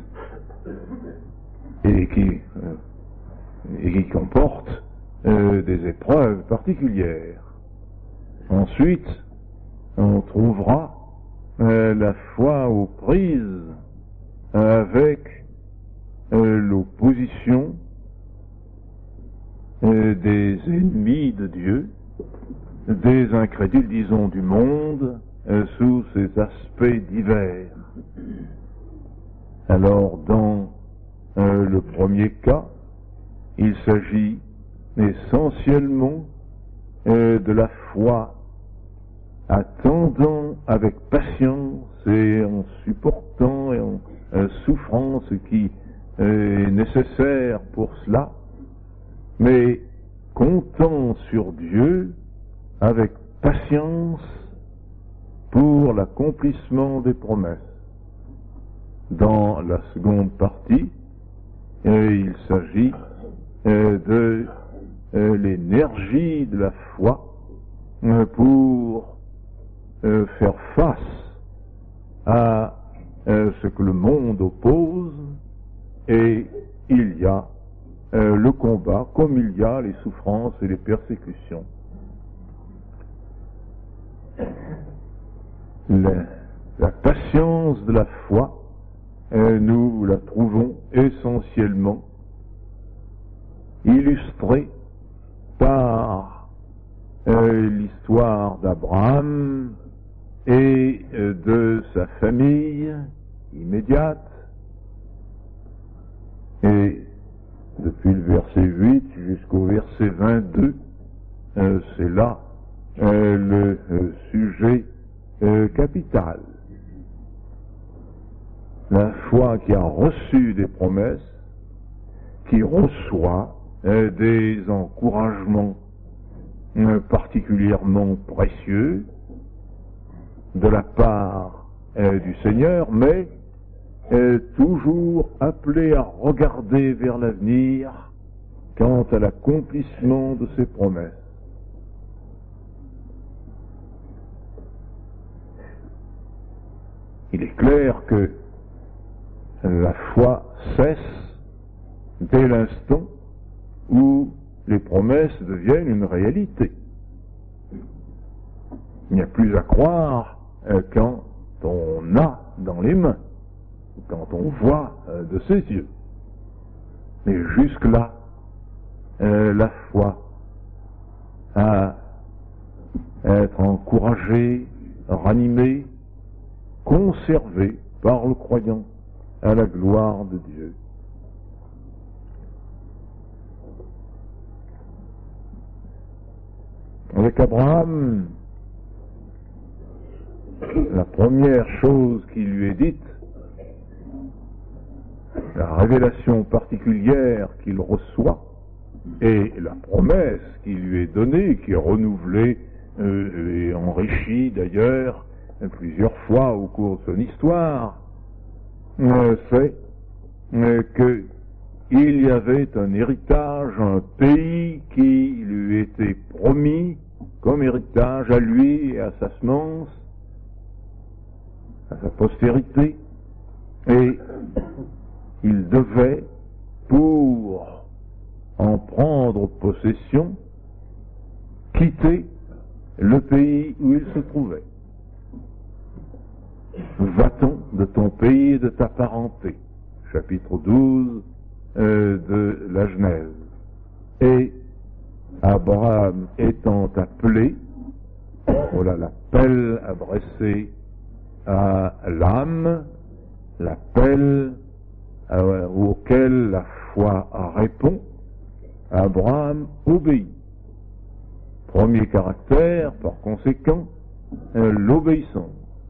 et qui comportent des épreuves particulières. Ensuite, on trouvera la foi aux prises avec l'opposition des ennemis de Dieu, des incrédules, disons, du monde, sous ces aspects divers. Alors, dans le premier cas, il s'agit essentiellement de la foi attendant avec patience et en supportant et en souffrant ce qui est nécessaire pour cela, mais comptant sur Dieu avec patience pour l'accomplissement des promesses. Dans la seconde partie, il s'agit de l'énergie de la foi pour faire face à ce que le monde oppose, et il y a le combat comme il y a les souffrances et les persécutions. La patience de la foi, nous la trouvons essentiellement illustrée par l'histoire d'Abraham et de sa famille immédiate. Et depuis le verset 8 jusqu'au verset 22, c'est là le sujet capital. La foi qui a reçu des promesses, qui reçoit des encouragements particulièrement précieux de la part du Seigneur, mais toujours appelé à regarder vers l'avenir quant à l'accomplissement de ses promesses. Il est clair que la foi cesse dès l'instant où les promesses deviennent une réalité. Il n'y a plus à croire quand on a dans les mains, quand on voit de ses yeux. Mais jusque-là, la foi à être encouragée, ranimée, conservée par le croyant à la gloire de Dieu. Avec Abraham, la première chose qui lui est dite, la révélation particulière qu'il reçoit et la promesse qui lui est donnée, qui est renouvelée et enrichie d'ailleurs plusieurs fois au cours de son histoire, c'est qu'il y avait un héritage, un pays qui lui était promis comme héritage à lui et à sa semence, à sa postérité, et il devait, pour en prendre possession, quitter le pays où il se trouvait. Va-t-on de ton pays et de ta parenté, chapitre 12 de la Genèse. Et Abraham étant appelé, voilà l'appel adressé à l'âme, l'appel auquel la foi répond, Abraham obéit. Premier caractère, par conséquent, l'obéissance.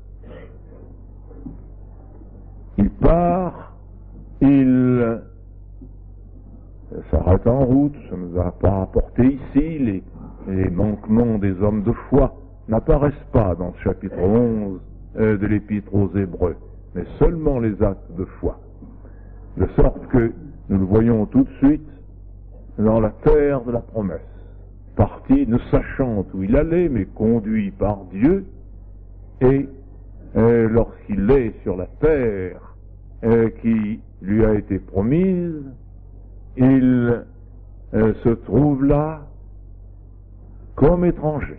Il part, il s'arrête en route, ça ne nous a pas rapporté ici, les manquements des hommes de foi n'apparaissent pas dans ce chapitre 11 de l'Épître aux Hébreux, mais seulement les actes de foi. De sorte que nous le voyons tout de suite dans la terre de la promesse, parti ne sachant où il allait, mais conduit par Dieu, et lorsqu'il est sur la terre qui lui a été promise, il se trouve là comme étranger.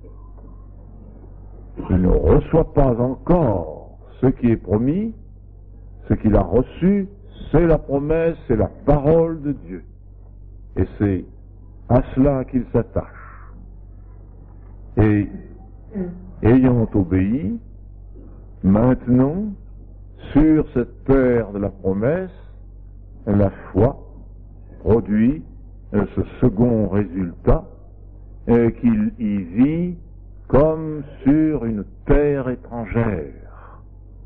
Il ne reçoit pas encore ce qui est promis, ce qu'il a reçu, c'est la promesse, c'est la parole de Dieu. Et c'est à cela qu'il s'attache. Et ayant obéi, maintenant, sur cette terre de la promesse, la foi produit ce second résultat qu'il y vit comme sur une terre étrangère.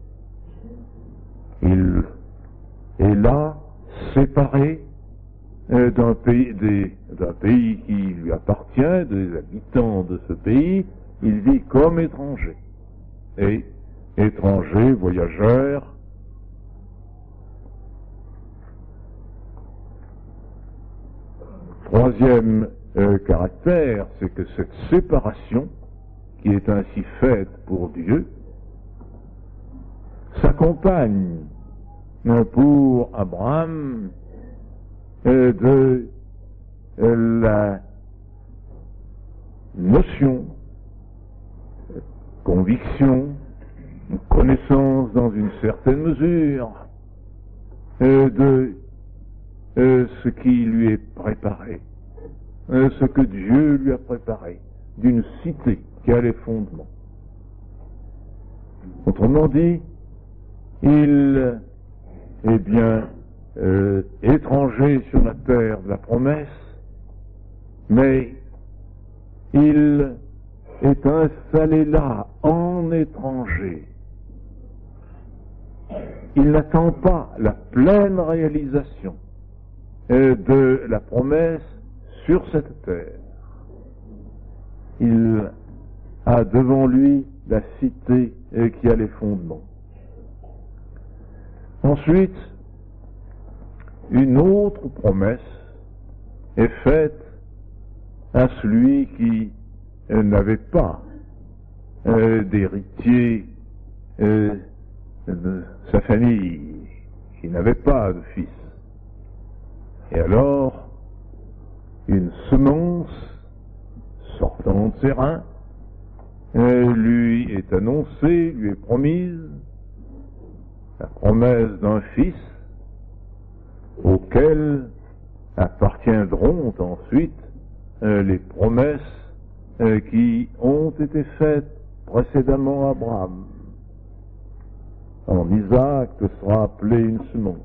Il est là, séparé d'un pays qui lui appartient, des habitants de ce pays, il vit comme étranger. Et étranger, voyageur, troisième caractère, c'est que cette séparation, qui est ainsi faite pour Dieu, s'accompagne pour Abraham de la notion, conviction, connaissance dans une certaine mesure de ce qui lui est préparé, ce que Dieu lui a préparé, d'une cité qui a les fondements. Autrement dit, il est bien étranger sur la terre de la promesse, mais il est installé là en étranger. Il n'attend pas la pleine réalisation de la promesse sur cette terre. Il a devant lui la cité qui a les fondements. Ensuite, une autre promesse est faite à celui qui n'avait pas d'héritier de sa famille, qui n'avait pas de fils. Et alors, une semence sortant de ses reins lui est annoncée, lui est promise, la promesse d'un fils auquel appartiendront ensuite les promesses qui ont été faites précédemment à Abraham. En Isaac sera appelé une semence.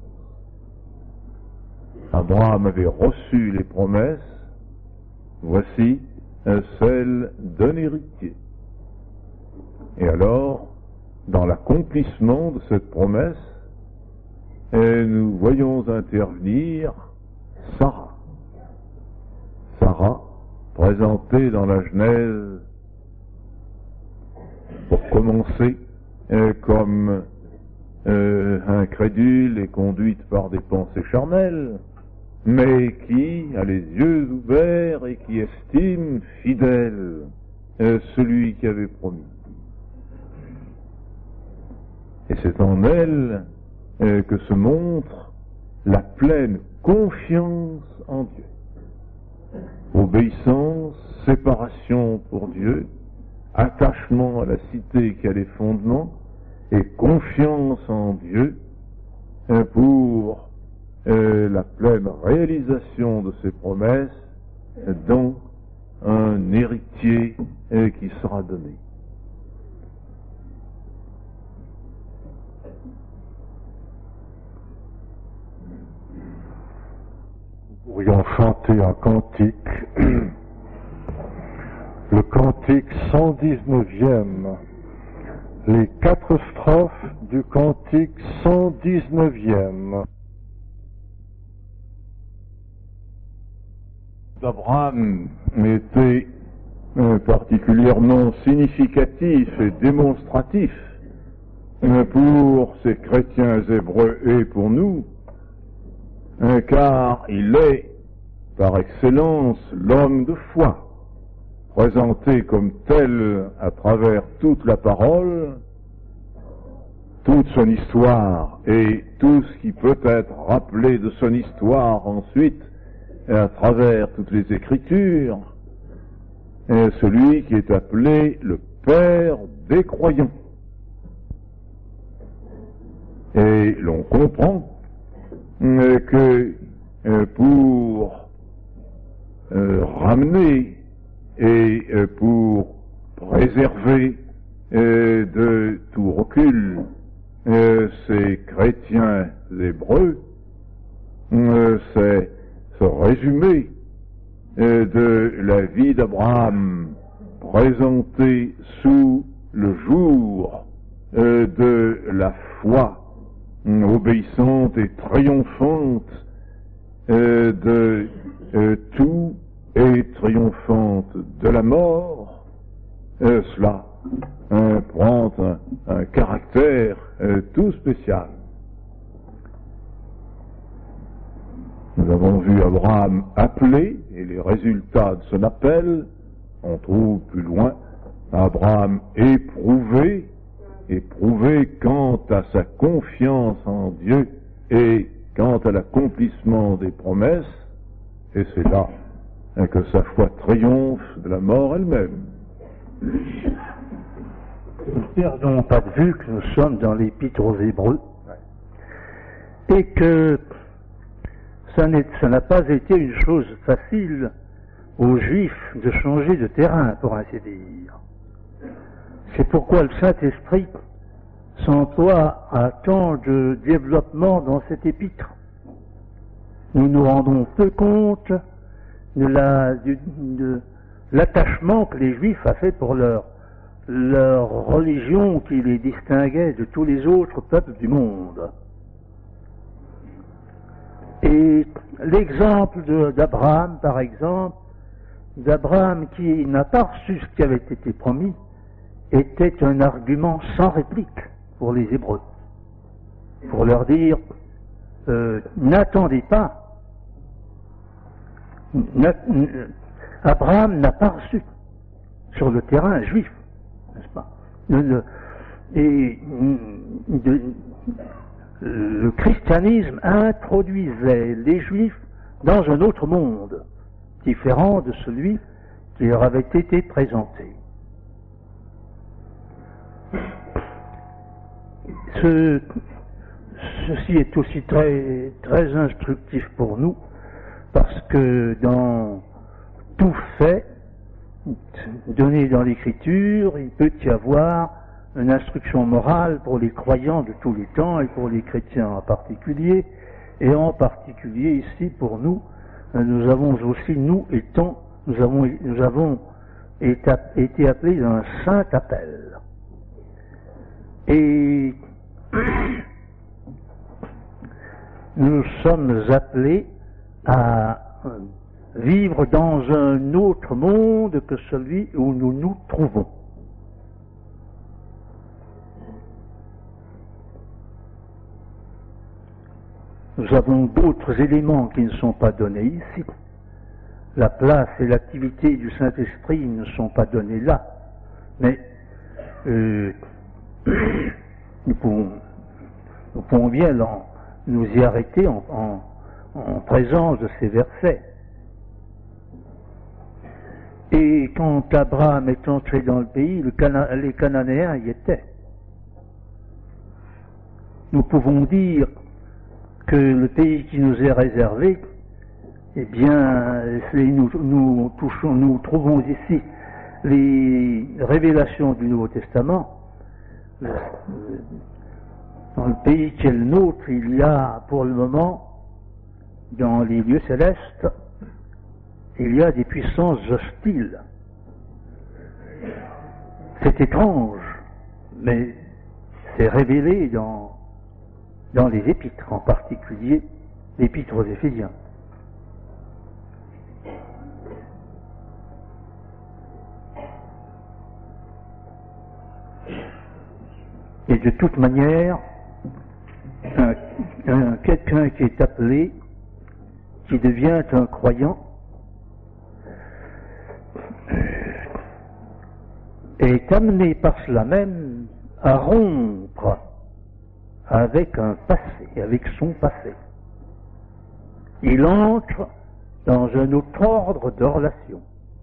Abraham avait reçu les promesses, voici celle d'un héritier. Et alors, dans l'accomplissement de cette promesse, nous voyons intervenir Sarah. Sarah, présentée dans la Genèse, pour commencer, comme incrédule et conduite par des pensées charnelles, mais qui a les yeux ouverts et qui estime fidèle celui qui avait promis. Et c'est en elle que se montre la pleine confiance en Dieu. Obéissance, séparation pour Dieu, attachement à la cité qui a les fondements, et confiance en Dieu pour la pleine réalisation de ses promesses dans un héritier qui sera donné.
Nous pourrions chanter un cantique, le cantique 119e, les 4 strophes du cantique 119e.
D'Abraham était particulièrement significatif et démonstratif pour ces chrétiens hébreux et pour nous, car il est par excellence l'homme de foi, présenté comme tel à travers toute la parole, toute son histoire et tout ce qui peut être rappelé de son histoire ensuite à travers toutes les Écritures, celui qui est appelé le Père des croyants. Et l'on comprend que pour ramener et pour préserver de tout recul ces chrétiens hébreux, c'est ce résumé de la vie d'Abraham présenté sous le jour de la foi obéissante et triomphante de tout et triomphante de la mort, cela prend un caractère tout spécial. Nous avons vu Abraham appelé, et les résultats de son appel, on trouve plus loin Abraham éprouvé quant à sa confiance en Dieu et quant à l'accomplissement des promesses, et c'est là que sa foi triomphe de la mort elle-même.
Ne perdons pas de vue que nous sommes dans l'Épître aux Hébreux, et que ça n'a pas été une chose facile aux Juifs de changer de terrain, pour ainsi dire. C'est pourquoi le Saint-Esprit s'emploie à tant de développement dans cette épître. Nous nous rendons peu compte de l'attachement que les Juifs ont fait pour leur religion qui les distinguait de tous les autres peuples du monde. Et l'exemple d'Abraham, par exemple, d'Abraham qui n'a pas reçu ce qui avait été promis, était un argument sans réplique pour les Hébreux, pour leur dire n'attendez pas, Abraham n'a pas reçu sur le terrain juif, n'est-ce pas? Le christianisme introduisait les Juifs dans un autre monde, différent de celui qui leur avait été présenté. Ceci est aussi très, très instructif pour nous, parce que dans tout fait donné dans l'Écriture, il peut y avoir une instruction morale pour les croyants de tous les temps et pour les chrétiens en particulier, et en particulier ici pour nous, nous avons aussi, nous avons été appelés dans un saint appel. Et nous sommes appelés à vivre dans un autre monde que celui où nous nous trouvons. Nous avons d'autres éléments qui ne sont pas donnés ici. La place et l'activité du Saint-Esprit ne sont pas données là. Mais nous pouvons bien nous y arrêter en présence de ces versets. Et quand Abraham est entré dans le pays, les Cananéens y étaient. Nous pouvons dire que le pays qui nous est réservé, eh bien, nous trouvons ici les révélations du Nouveau Testament. Dans le pays qui est le nôtre, il y a pour le moment, dans les lieux célestes, il y a des puissances hostiles. C'est étrange, mais c'est révélé dans les épîtres, en particulier l'épître aux Éphésiens. Et de toute manière, quelqu'un qui est appelé, qui devient un croyant, est amené par cela même à rompre avec un passé, avec son passé. Il entre dans un autre ordre de relation.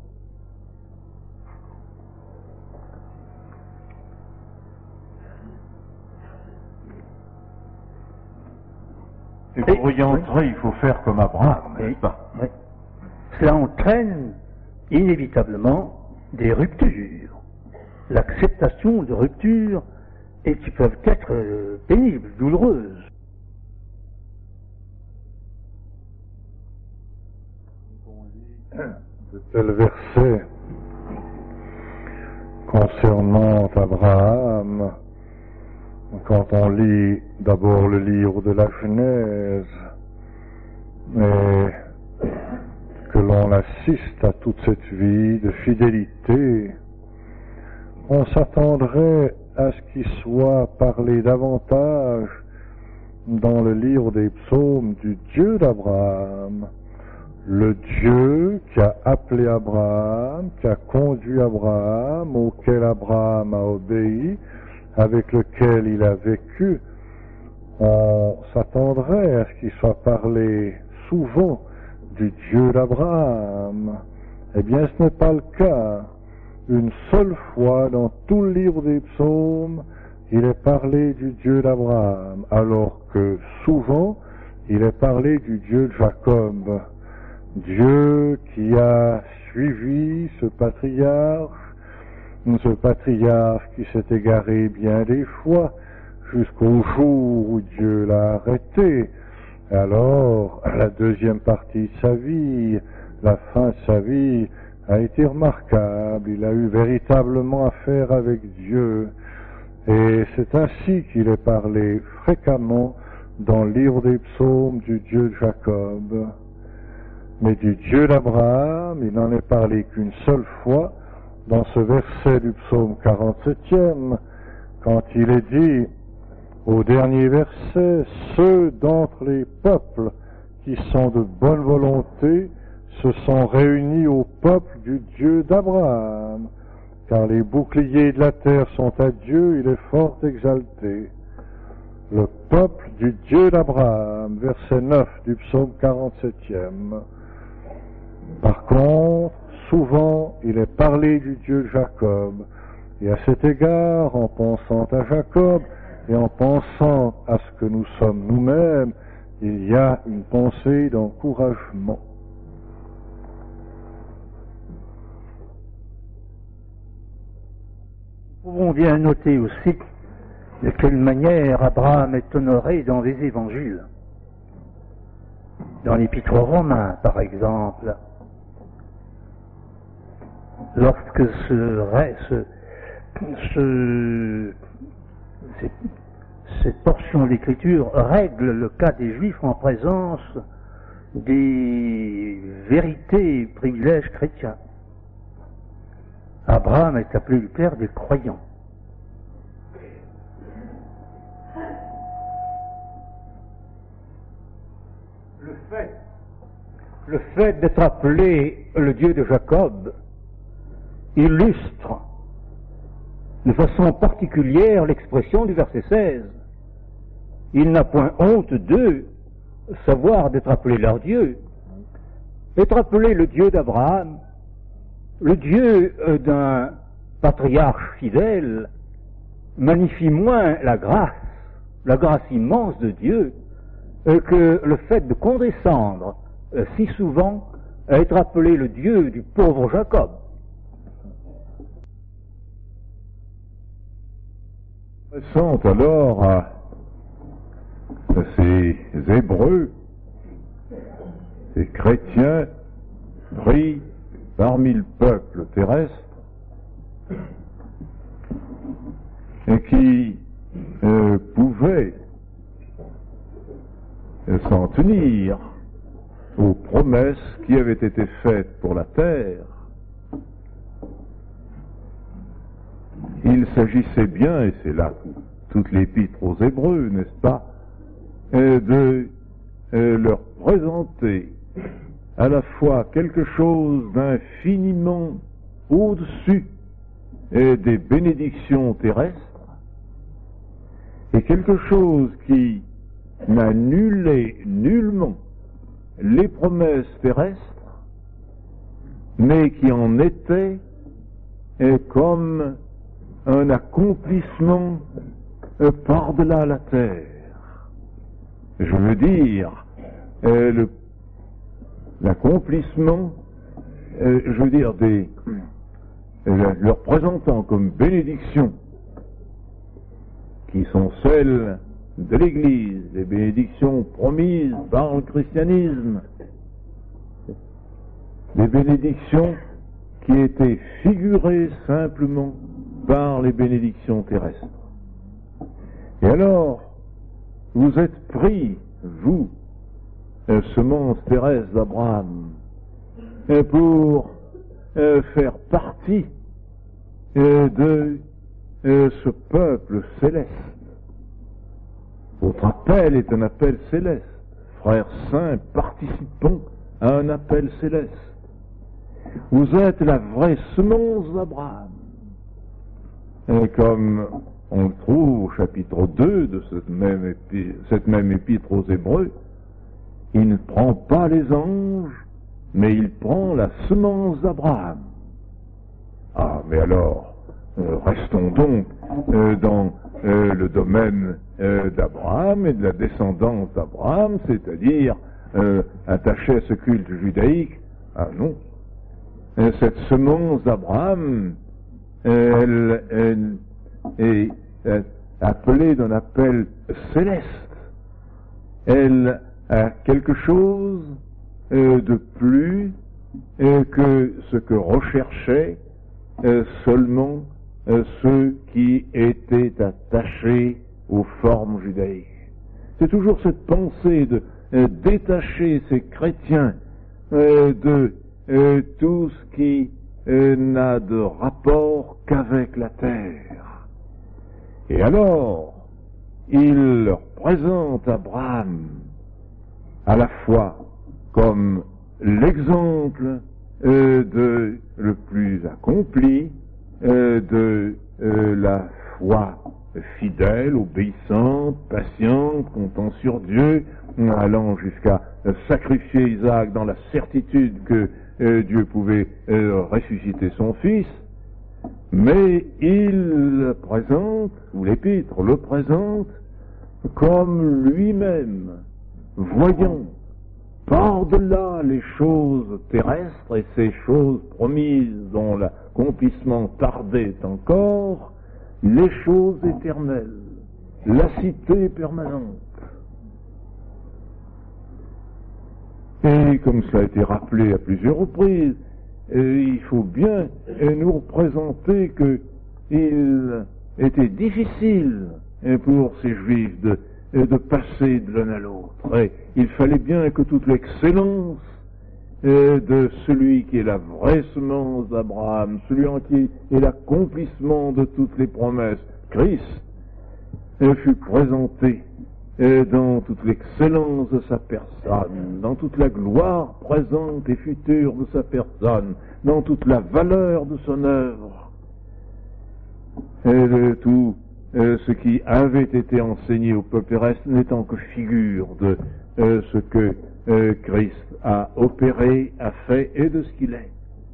Et pour y entrer, il faut faire comme Abraham, n'est-ce pas?
Oui. Cela entraîne inévitablement des ruptures, l'acceptation de ruptures, et qui peuvent être pénibles, douloureuses.
De tels versets concernant Abraham, quand on lit d'abord le livre de la Genèse, et que l'on assiste à toute cette vie de fidélité, on s'attendrait à ce qu'il soit parlé davantage dans le livre des psaumes du Dieu d'Abraham, le Dieu qui a appelé Abraham, qui a conduit Abraham, auquel Abraham a obéi, avec lequel il a vécu. On s'attendrait à ce qu'il soit parlé souvent du Dieu d'Abraham. Eh bien, ce n'est pas le cas. Une seule fois dans tout le livre des psaumes, il est parlé du Dieu d'Abraham, alors que souvent, il est parlé du Dieu de Jacob. Dieu qui a suivi ce patriarche qui s'est égaré bien des fois, jusqu'au jour où Dieu l'a arrêté. Alors, la deuxième partie de sa vie, la fin de sa vie, a été remarquable. Il a eu véritablement affaire avec Dieu. Et c'est ainsi qu'il est parlé fréquemment dans le livre des psaumes du Dieu de Jacob. Mais du Dieu d'Abraham, il n'en est parlé qu'une seule fois, dans ce verset du psaume 47e, quand il est dit, au dernier verset, ceux d'entre les peuples qui sont de bonne volonté se sont réunis au peuple du Dieu d'Abraham, car les boucliers de la terre sont à Dieu, il est fort exalté. Le peuple du Dieu d'Abraham, verset 9 du psaume 47e. Par contre, souvent, il est parlé du Dieu de Jacob, et à cet égard, en pensant à Jacob, et en pensant à ce que nous sommes nous-mêmes, il y a une pensée d'encouragement.
Nous pouvons bien noter aussi de quelle manière Abraham est honoré dans les évangiles. Dans l'Épître aux Romains, par exemple, lorsque cette portion de l'Écriture règle le cas des Juifs en présence des vérités et privilèges chrétiens. Abraham est appelé le père des croyants.
Le fait d'être appelé le Dieu de Jacob illustre de façon particulière l'expression du verset 16. Il n'a point honte d'eux, savoir d'être appelé leur Dieu. Être appelé le Dieu d'Abraham, le Dieu d'un patriarche fidèle, magnifie moins la grâce immense de Dieu, que le fait de condescendre si souvent à être appelé le Dieu du pauvre Jacob.
Sont alors à ces Hébreux, ces chrétiens pris parmi le peuple terrestre et qui pouvaient s'en tenir aux promesses qui avaient été faites pour la terre. Il s'agissait bien, et c'est là toute l'épître aux Hébreux, n'est-ce pas, de leur présenter à la fois quelque chose d'infiniment au-dessus des bénédictions terrestres et quelque chose qui n'annulait nullement les promesses terrestres, mais qui en était comme un accomplissement par-delà la terre. Je veux dire, l'accomplissement, je veux dire, leur présentant comme bénédictions, qui sont celles de l'Église, les bénédictions promises par le christianisme, des bénédictions qui étaient figurées simplement par les bénédictions terrestres. Et alors, vous êtes pris, vous, semence terrestre d'Abraham, pour faire partie de ce peuple céleste. Votre appel est un appel céleste. Frères saints, participons à un appel céleste. Vous êtes la vraie semence d'Abraham. Et comme on le trouve au chapitre 2 de cette même épître aux Hébreux, il ne prend pas les anges, mais il prend la semence d'Abraham. Ah, mais alors, restons donc dans le domaine d'Abraham et de la descendance d'Abraham, c'est-à-dire attaché à ce culte judaïque. Ah non, cette semence d'Abraham, elle est appelée d'un appel céleste. Elle a quelque chose de plus que ce que recherchaient seulement ceux qui étaient attachés aux formes judaïques. C'est toujours cette pensée de détacher ces chrétiens de tout ce qui n'a de rapport qu'avec la terre. Et alors, il leur présente Abraham à la fois comme l'exemple de le plus accompli de la foi fidèle, obéissante, patiente, comptant sur Dieu, allant jusqu'à sacrifier Isaac dans la certitude que Dieu pouvait ressusciter son fils, mais il le présente, ou l'épître le présente, comme lui-même, voyant par-delà les choses terrestres et ces choses promises dont l'accomplissement tardait encore, les choses éternelles, la cité permanente. Et comme cela a été rappelé à plusieurs reprises, il faut bien nous représenter qu'il était difficile pour ces Juifs de passer de l'un à l'autre. Et il fallait bien que toute l'excellence de celui qui est la vraie semence d'Abraham, celui en qui est l'accomplissement de toutes les promesses, Christ, fut présenté dans toute l'excellence de sa personne, dans toute la gloire présente et future de sa personne, dans toute la valeur de son œuvre, et de tout ce qui avait été enseigné au peuple terrestre n'étant que figure de ce que Christ a opéré, a fait et de ce qu'il est.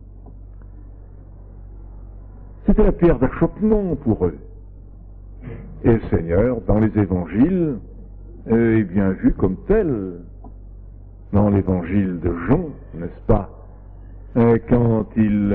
C'était la pierre d'achoppement pour eux. Et le Seigneur, dans les évangiles, est bien vu comme tel. Dans l'évangile de Jean, n'est-ce pas, quand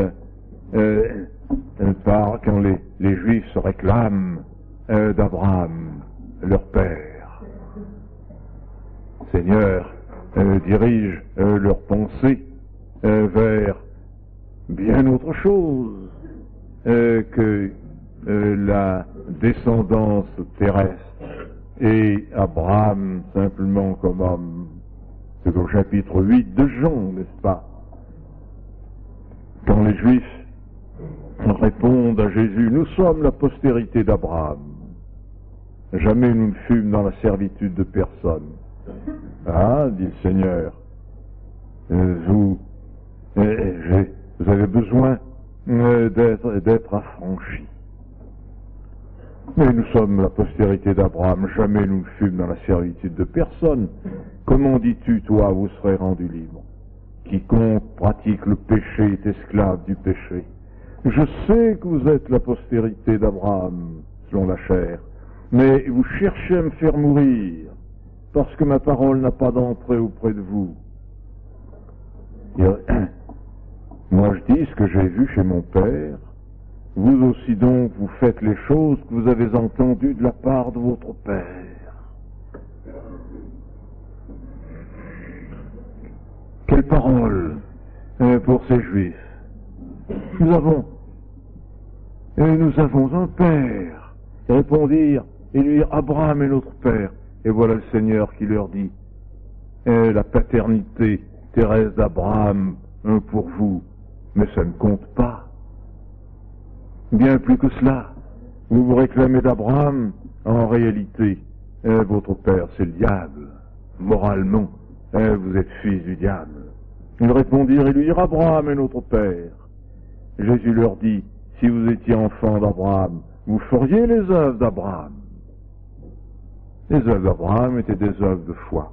quand les Juifs se réclament d'Abraham, leur père, le Seigneur dirige leurs pensées vers bien autre chose que la descendance terrestre et Abraham simplement comme homme. C'est au chapitre 8 de Jean, n'est-ce pas? Quand les Juifs répondent à Jésus, nous sommes la postérité d'Abraham. Jamais nous ne fûmes dans la servitude de personne. Ah, dit le Seigneur, vous avez besoin d'être affranchis. Mais nous sommes la postérité d'Abraham, jamais nous ne fûmes dans la servitude de personne. Comment dis-tu, toi, vous serez rendu libre? Quiconque pratique le péché est esclave du péché. Je sais que vous êtes la postérité d'Abraham, selon la chair, mais vous cherchez à me faire mourir, parce que ma parole n'a pas d'entrée auprès de vous. Moi je dis ce que j'ai vu chez mon père, vous aussi donc vous faites les choses que vous avez entendues de la part de votre père. Quelle parole pour ces Juifs. Nous avons un père. Ils répondirent, et lui dirent, Abraham est notre père. Et voilà le Seigneur qui leur dit, la paternité terrestre d'Abraham pour vous, mais ça ne compte pas. Bien plus que cela, vous vous réclamez d'Abraham, en réalité, votre père c'est le diable. Moralement, vous êtes fils du diable. Ils répondirent et lui dirent, Abraham est notre père. Jésus leur dit, si vous étiez enfant d'Abraham, vous feriez les œuvres d'Abraham. Les œuvres d'Abraham étaient des œuvres de foi.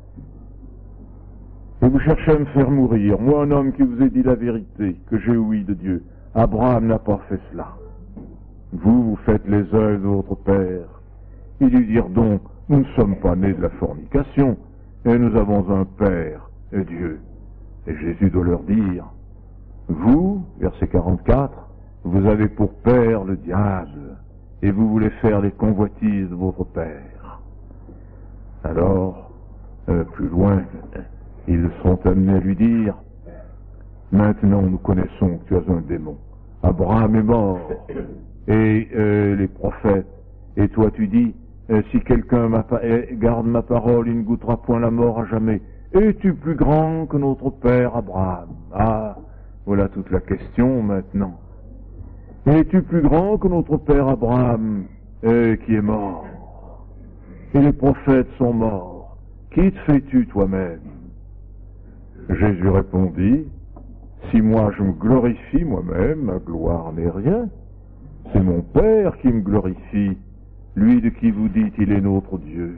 Et vous cherchez à me faire mourir, moi un homme qui vous ai dit la vérité, que j'ai ouï de Dieu. Abraham n'a pas fait cela. Vous faites les œuvres de votre père. Ils lui dirent donc, nous ne sommes pas nés de la fornication, et nous avons un père, Dieu. Et Jésus doit leur dire, vous, verset 44, vous avez pour père le diable, et vous voulez faire les convoitises de votre père. Alors, plus loin, ils sont amenés à lui dire, maintenant nous connaissons que tu as un démon. Abraham est mort, et les prophètes, et toi tu dis, si quelqu'un garde ma parole, il ne goûtera point la mort à jamais. Es-tu plus grand que notre père Abraham? Ah, voilà toute la question maintenant. Es-tu plus grand que notre père Abraham qui est mort? Et les prophètes sont morts. Qui te fais-tu toi-même? Jésus répondit, si moi je me glorifie moi-même, ma gloire n'est rien. C'est mon Père qui me glorifie, lui de qui vous dites il est notre Dieu.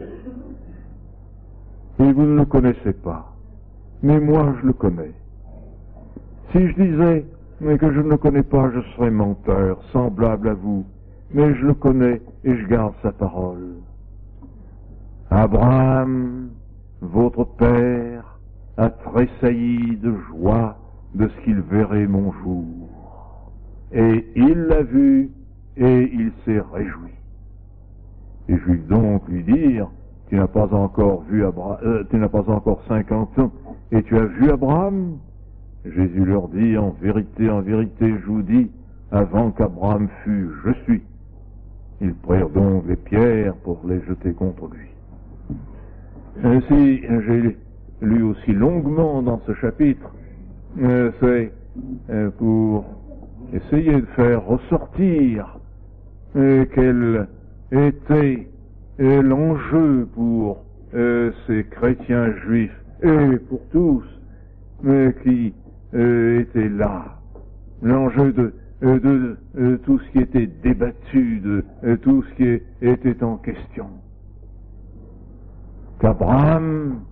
Et vous ne le connaissez pas, mais moi je le connais. Si je disais mais que je ne le connais pas, je serais menteur, semblable à vous, mais je le connais et je garde sa parole. Abraham, votre père, a tressailli de joie de ce qu'il verrait mon jour. Et il l'a vu et il s'est réjoui. Et je vais donc lui dire, tu n'as pas encore 50 ans et tu as vu Abraham? Jésus leur dit, en vérité, je vous dis, avant qu'Abraham fût, je suis. Ils prirent donc des pierres pour les jeter contre lui. Si j'ai lu aussi longuement dans ce chapitre, c'est pour essayer de faire ressortir quel était l'enjeu pour ces chrétiens juifs et pour tous qui étaient là. L'enjeu de tout ce qui était débattu, de tout ce qui était en question. Qu'Abraham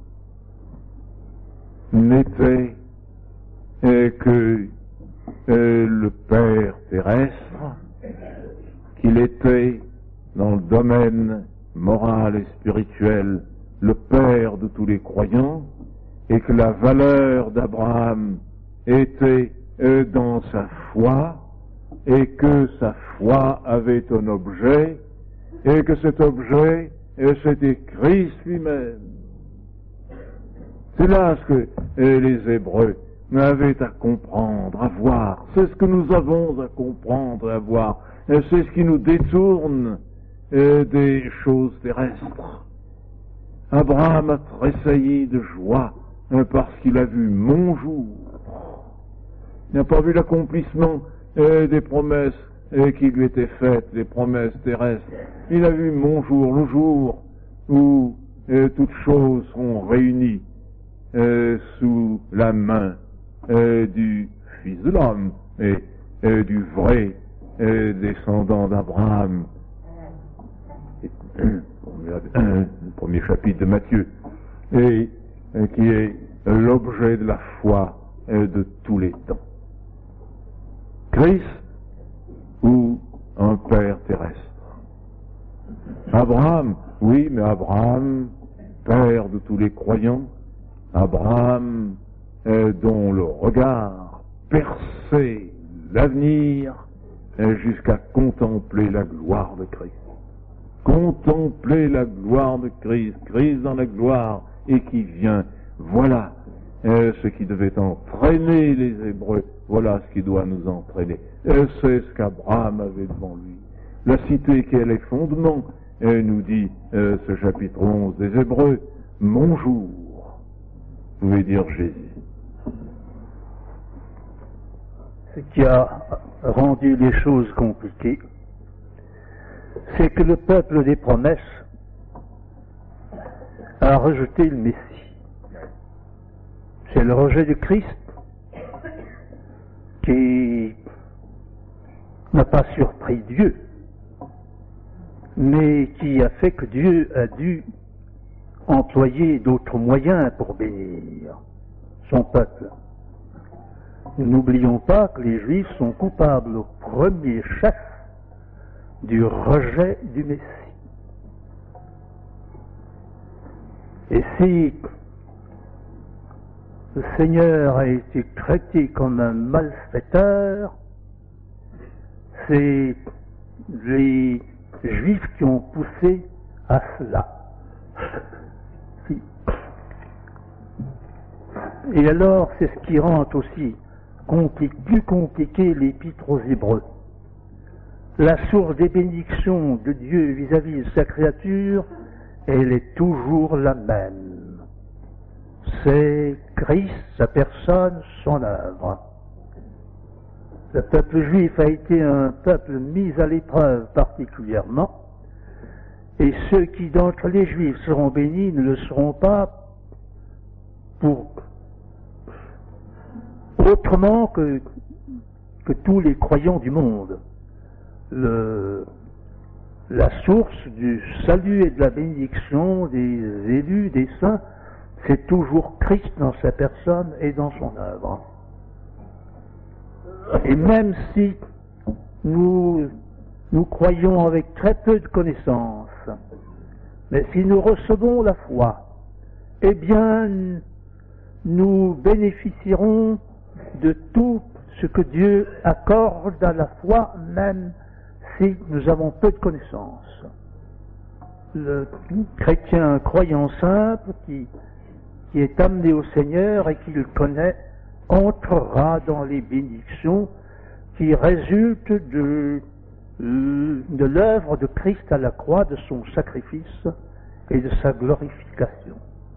n'était que le Père terrestre, qu'il était dans le domaine moral et spirituel le Père de tous les croyants, et que la valeur d'Abraham était dans sa foi, et que sa foi avait un objet, et que cet objet c'était Christ lui-même. C'est là ce que les Hébreux avaient à comprendre, à voir. C'est ce que nous avons à comprendre et à voir. C'est ce qui nous détourne des choses terrestres. Abraham a tressailli de joie parce qu'il a vu mon jour. Il n'a pas vu l'accomplissement des promesses qui lui étaient faites, des promesses terrestres. Il a vu mon jour, le jour où toutes choses seront réunies sous la main du Fils de l'homme et du vrai descendant d'Abraham. Le premier chapitre de Matthieu, et qui est l'objet de la foi de tous les temps. Christ ou un Père terrestre. Abraham, oui, mais Abraham, Père de tous les croyants, Abraham dont le regard perçait l'avenir jusqu'à contempler la gloire de Christ. Contempler la gloire de Christ, Christ dans la gloire et qui vient. Voilà ce qui devait entraîner les Hébreux. Voilà ce qui doit nous entraîner. C'est ce qu'Abraham avait devant lui. La cité qui est les fondements, nous dit ce chapitre 11 des Hébreux, mon jour. Vous pouvez dire Jésus.
Ce qui a rendu les choses compliquées, c'est que le peuple des promesses a rejeté le Messie. C'est le rejet de Christ qui n'a pas surpris Dieu, mais qui a fait que Dieu a dû employer d'autres moyens pour bénir son peuple. Nous n'oublions pas que les Juifs sont coupables au premier chef du rejet du Messie. Et si le Seigneur a été traité comme un malfaiteur, c'est les Juifs qui ont poussé à cela. Et alors, c'est ce qui rend aussi plus compliqué l'épître aux Hébreux. La source des bénédictions de Dieu vis-à-vis de sa créature, elle est toujours la même. C'est Christ, sa personne, son œuvre. Le peuple juif a été un peuple mis à l'épreuve particulièrement, et ceux qui d'entre les Juifs seront bénis ne le seront pas pour autrement que tous les croyants du monde. La source du salut et de la bénédiction des élus, des saints, c'est toujours Christ dans sa personne et dans son œuvre. Et même si nous croyons avec très peu de connaissances, mais si nous recevons la foi, eh bien, nous bénéficierons de tout ce que Dieu accorde à la foi, même si nous avons peu de connaissances. Le chrétien croyant simple qui est amené au Seigneur et qui le connaît entrera dans les bénédictions qui résultent de de l'œuvre de Christ à la croix, de son sacrifice et de sa glorification.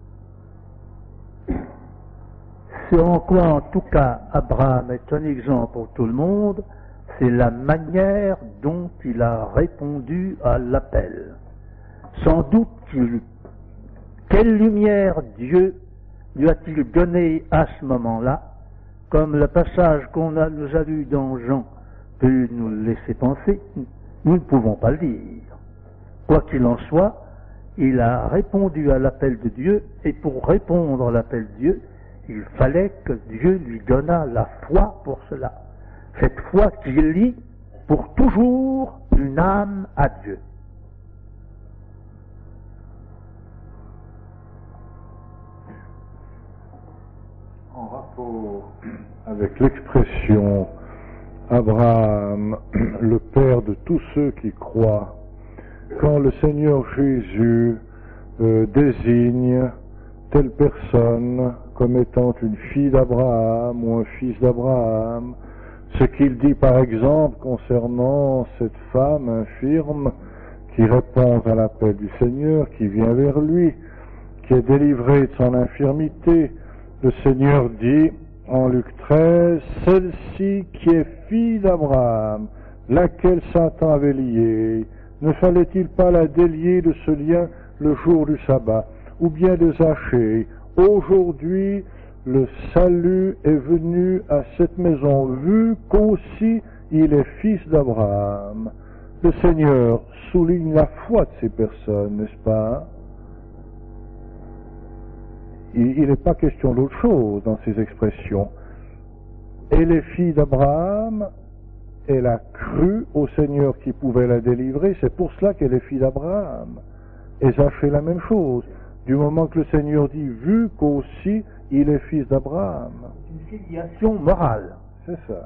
C'est en quoi, en tout cas, Abraham est un exemple pour tout le monde, c'est la manière dont il a répondu à l'appel. Sans doute quelle lumière Dieu lui a-t-il donné à ce moment-là, comme le passage nous a lu dans Jean peut nous le laisser penser, nous ne pouvons pas le dire. Quoi qu'il en soit, il a répondu à l'appel de Dieu, et pour répondre à l'appel de Dieu, il fallait que Dieu lui donnât la foi pour cela. Cette foi qui lie pour toujours une âme à Dieu.
En rapport avec l'expression Abraham, le père de tous ceux qui croient, quand le Seigneur Jésus désigne telle personne comme étant une fille d'Abraham ou un fils d'Abraham, ce qu'il dit par exemple concernant cette femme infirme qui répond à l'appel du Seigneur, qui vient vers lui, qui est délivrée de son infirmité, le Seigneur dit en Luc 13, celle-ci qui est fille d'Abraham, laquelle Satan avait liée, ne fallait-il pas la délier de ce lien le jour du sabbat, ou bien de Zachée? Aujourd'hui, le salut est venu à cette maison, vu qu'aussi il est fils d'Abraham. Le Seigneur souligne la foi de ces personnes, n'est-ce pas? Il n'est pas question d'autre chose dans ces expressions. Et les filles d'Abraham, elle a cru au Seigneur qui pouvait la délivrer, c'est pour cela qu'elle est fille d'Abraham. Et ça fait la même chose, du moment que le Seigneur dit, vu qu'aussi il est fils d'Abraham.
C'est une filiation morale.
C'est ça.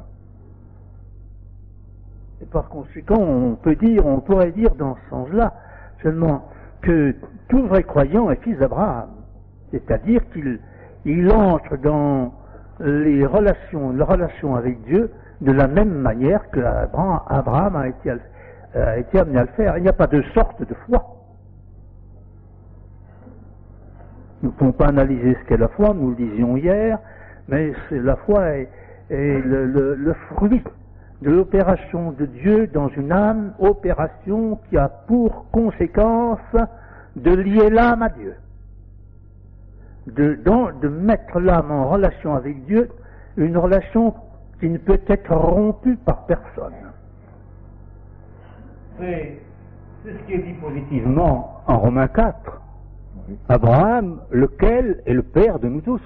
Et par conséquent, on pourrait dire dans ce sens-là, seulement que tout vrai croyant est fils d'Abraham. C'est-à-dire qu'il entre dans la relation avec Dieu de la même manière que Abraham a été amené à le faire. Il n'y a pas de sorte de foi. Nous ne pouvons pas analyser ce qu'est la foi, nous le disions hier, mais la foi est le fruit de l'opération de Dieu dans une âme, opération qui a pour conséquence de lier l'âme à Dieu. De mettre l'âme en relation avec Dieu, une relation qui ne peut être rompue par personne.
C'est ce qui est dit positivement en Romains 4. Abraham, lequel est le père de nous tous.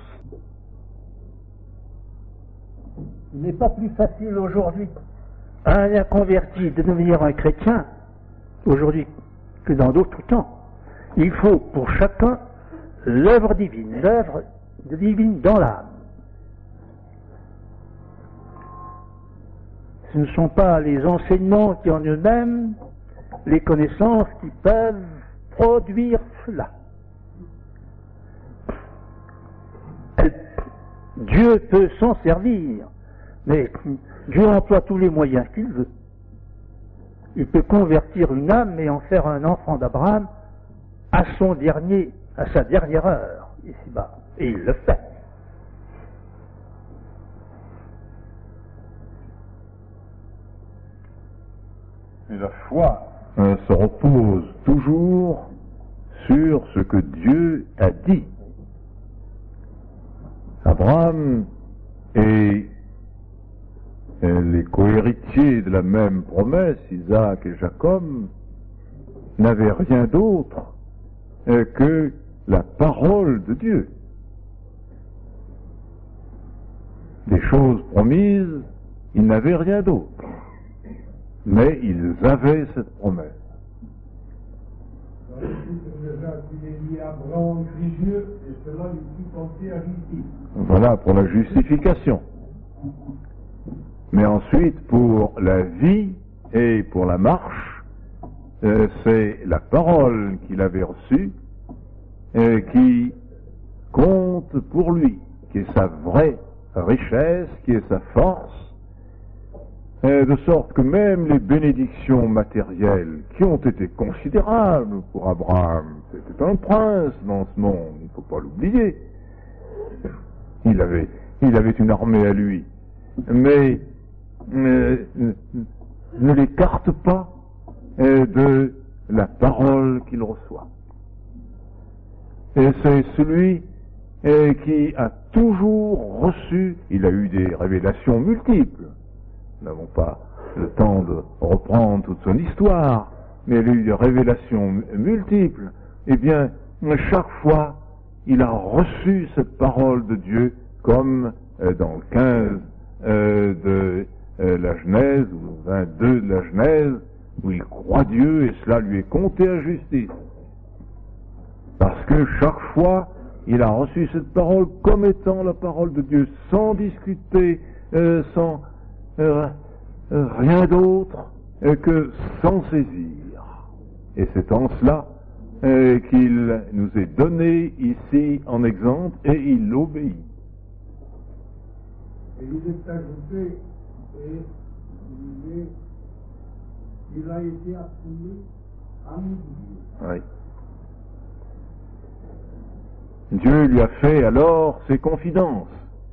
Il n'est pas plus facile aujourd'hui à un converti de devenir un chrétien aujourd'hui que dans d'autres temps. Il faut pour chacun l'œuvre divine dans l'âme. Ce ne sont pas les enseignements qui en eux-mêmes, les connaissances qui peuvent produire cela. Dieu peut s'en servir, mais Dieu emploie tous les moyens qu'il veut. Il peut convertir une âme et en faire un enfant d'Abraham à sa dernière heure, ici-bas. Et il le fait.
Et la foi se repose toujours sur ce que Dieu a dit. Abraham et les cohéritiers de la même promesse, Isaac et Jacob, n'avaient rien d'autre que la parole de Dieu. Des choses promises, ils n'avaient rien d'autre. Mais ils avaient cette promesse. Voilà pour la justification. Mais ensuite, pour la vie et pour la marche, c'est la parole qu'il avait reçue qui compte pour lui, qui est sa vraie richesse, qui est sa force, de sorte que même les bénédictions matérielles, qui ont été considérables pour Abraham, c'était un prince dans ce monde, il ne faut pas l'oublier. Il avait une armée à lui, mais ne l'écarte pas de la parole qu'il reçoit. Et c'est celui qui a toujours reçu, il a eu des révélations multiples. Nous n'avons pas le temps de reprendre toute son histoire, mais il a eu des révélations multiples. Eh bien, chaque fois, il a reçu cette parole de Dieu, comme dans le 15 de la Genèse, ou 22 de la Genèse, où il croit Dieu et cela lui est compté à justice. Parce que chaque fois, il a reçu cette parole comme étant la parole de Dieu, sans discuter, sans rien d'autre que s'en saisir. Et c'est en cela qu'il nous est donné ici en exemple, et il obéit.
Et il est ajouté, et il a été appelé à mourir.
Oui. Dieu lui a fait alors ses confidences.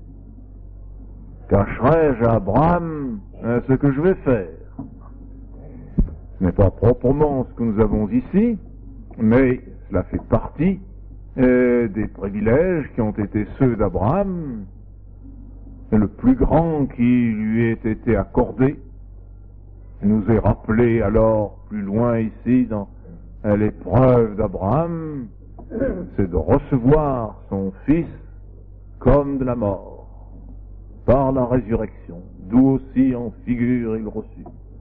Cacherai-je à Abraham ce que je vais faire? Ce n'est pas proprement ce que nous avons ici, mais cela fait partie des privilèges qui ont été ceux d'Abraham, le plus grand qui lui ait été accordé. Il nous est rappelé alors plus loin ici dans l'épreuve d'Abraham, c'est de recevoir son fils comme de la mort, par la résurrection, d'où aussi en figure il reçut.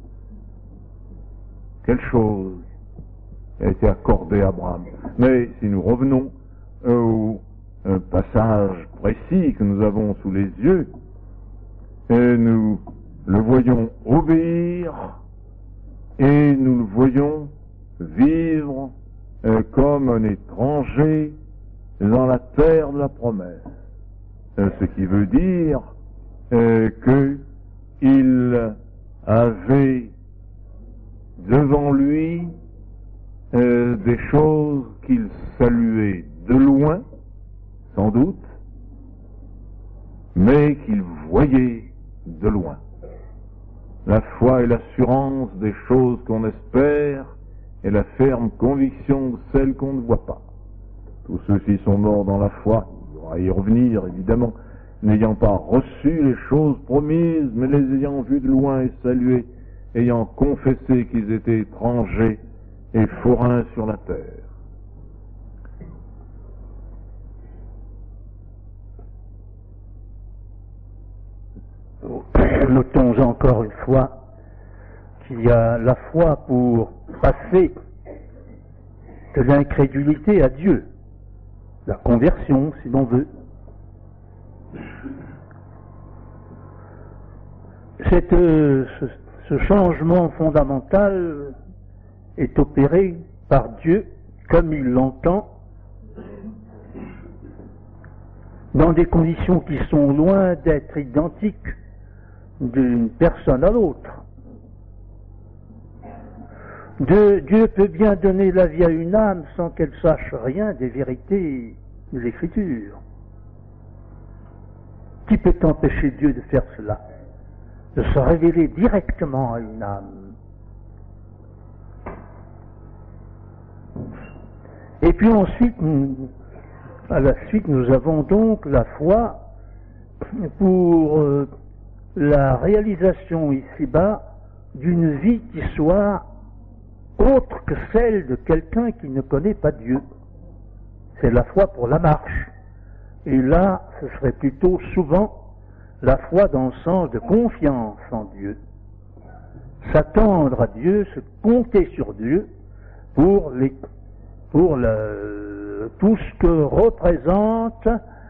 Quelle chose a été accordée à Abraham. Mais si nous revenons au passage précis que nous avons sous les yeux, et nous le voyons obéir, et nous le voyons vivre comme un étranger dans la terre de la promesse. Ce qui veut dire qu'il avait devant lui des choses qu'il saluait de loin, sans doute, mais qu'il voyait de loin. La foi est l'assurance des choses qu'on espère et la ferme conviction de celles qu'on ne voit pas. Tous ceux-ci sont morts dans la foi, il faudra y revenir évidemment, n'ayant pas reçu les choses promises, mais les ayant vues de loin et saluées, ayant confessé qu'ils étaient étrangers et forains sur la terre.
Notons encore une fois qu'il y a la foi pour passer de l'incrédulité à Dieu, la conversion si l'on veut. Ce changement fondamental est opéré par Dieu comme il l'entend, dans des conditions qui sont loin d'être identiques d'une personne à l'autre. Dieu peut bien donner la vie à une âme sans qu'elle sache rien des vérités de l'Écriture. Qui peut empêcher Dieu de faire cela? De se révéler directement à une âme. Et puis ensuite, à la suite, nous avons donc la foi pour la réalisation ici-bas d'une vie qui soit autre que celle de quelqu'un qui ne connaît pas Dieu. C'est la foi pour la marche. Et là, ce serait plutôt souvent la foi dans le sens de confiance en Dieu. S'attendre à Dieu, se compter sur Dieu pour tout ce que représente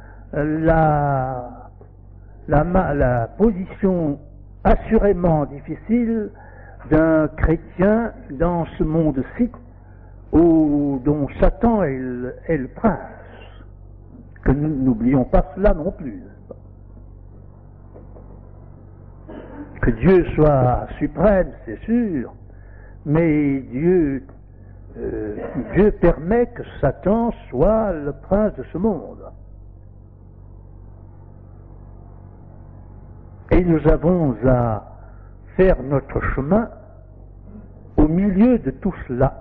la position assurément difficile d'un chrétien dans ce monde-ci dont Satan est le prince. Que nous n'oublions pas cela non plus. que Dieu soit suprême, c'est sûr, mais Dieu permet que Satan soit le prince de ce monde. Et nous avons à faire notre chemin au milieu de tout cela.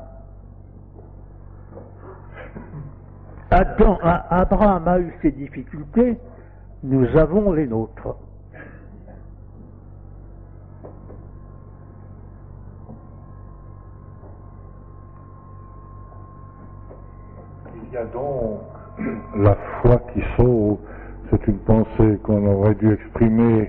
Abraham a eu ses difficultés, nous avons les nôtres.
Il y a donc la foi qui sauve. C'est une pensée qu'on aurait dû exprimer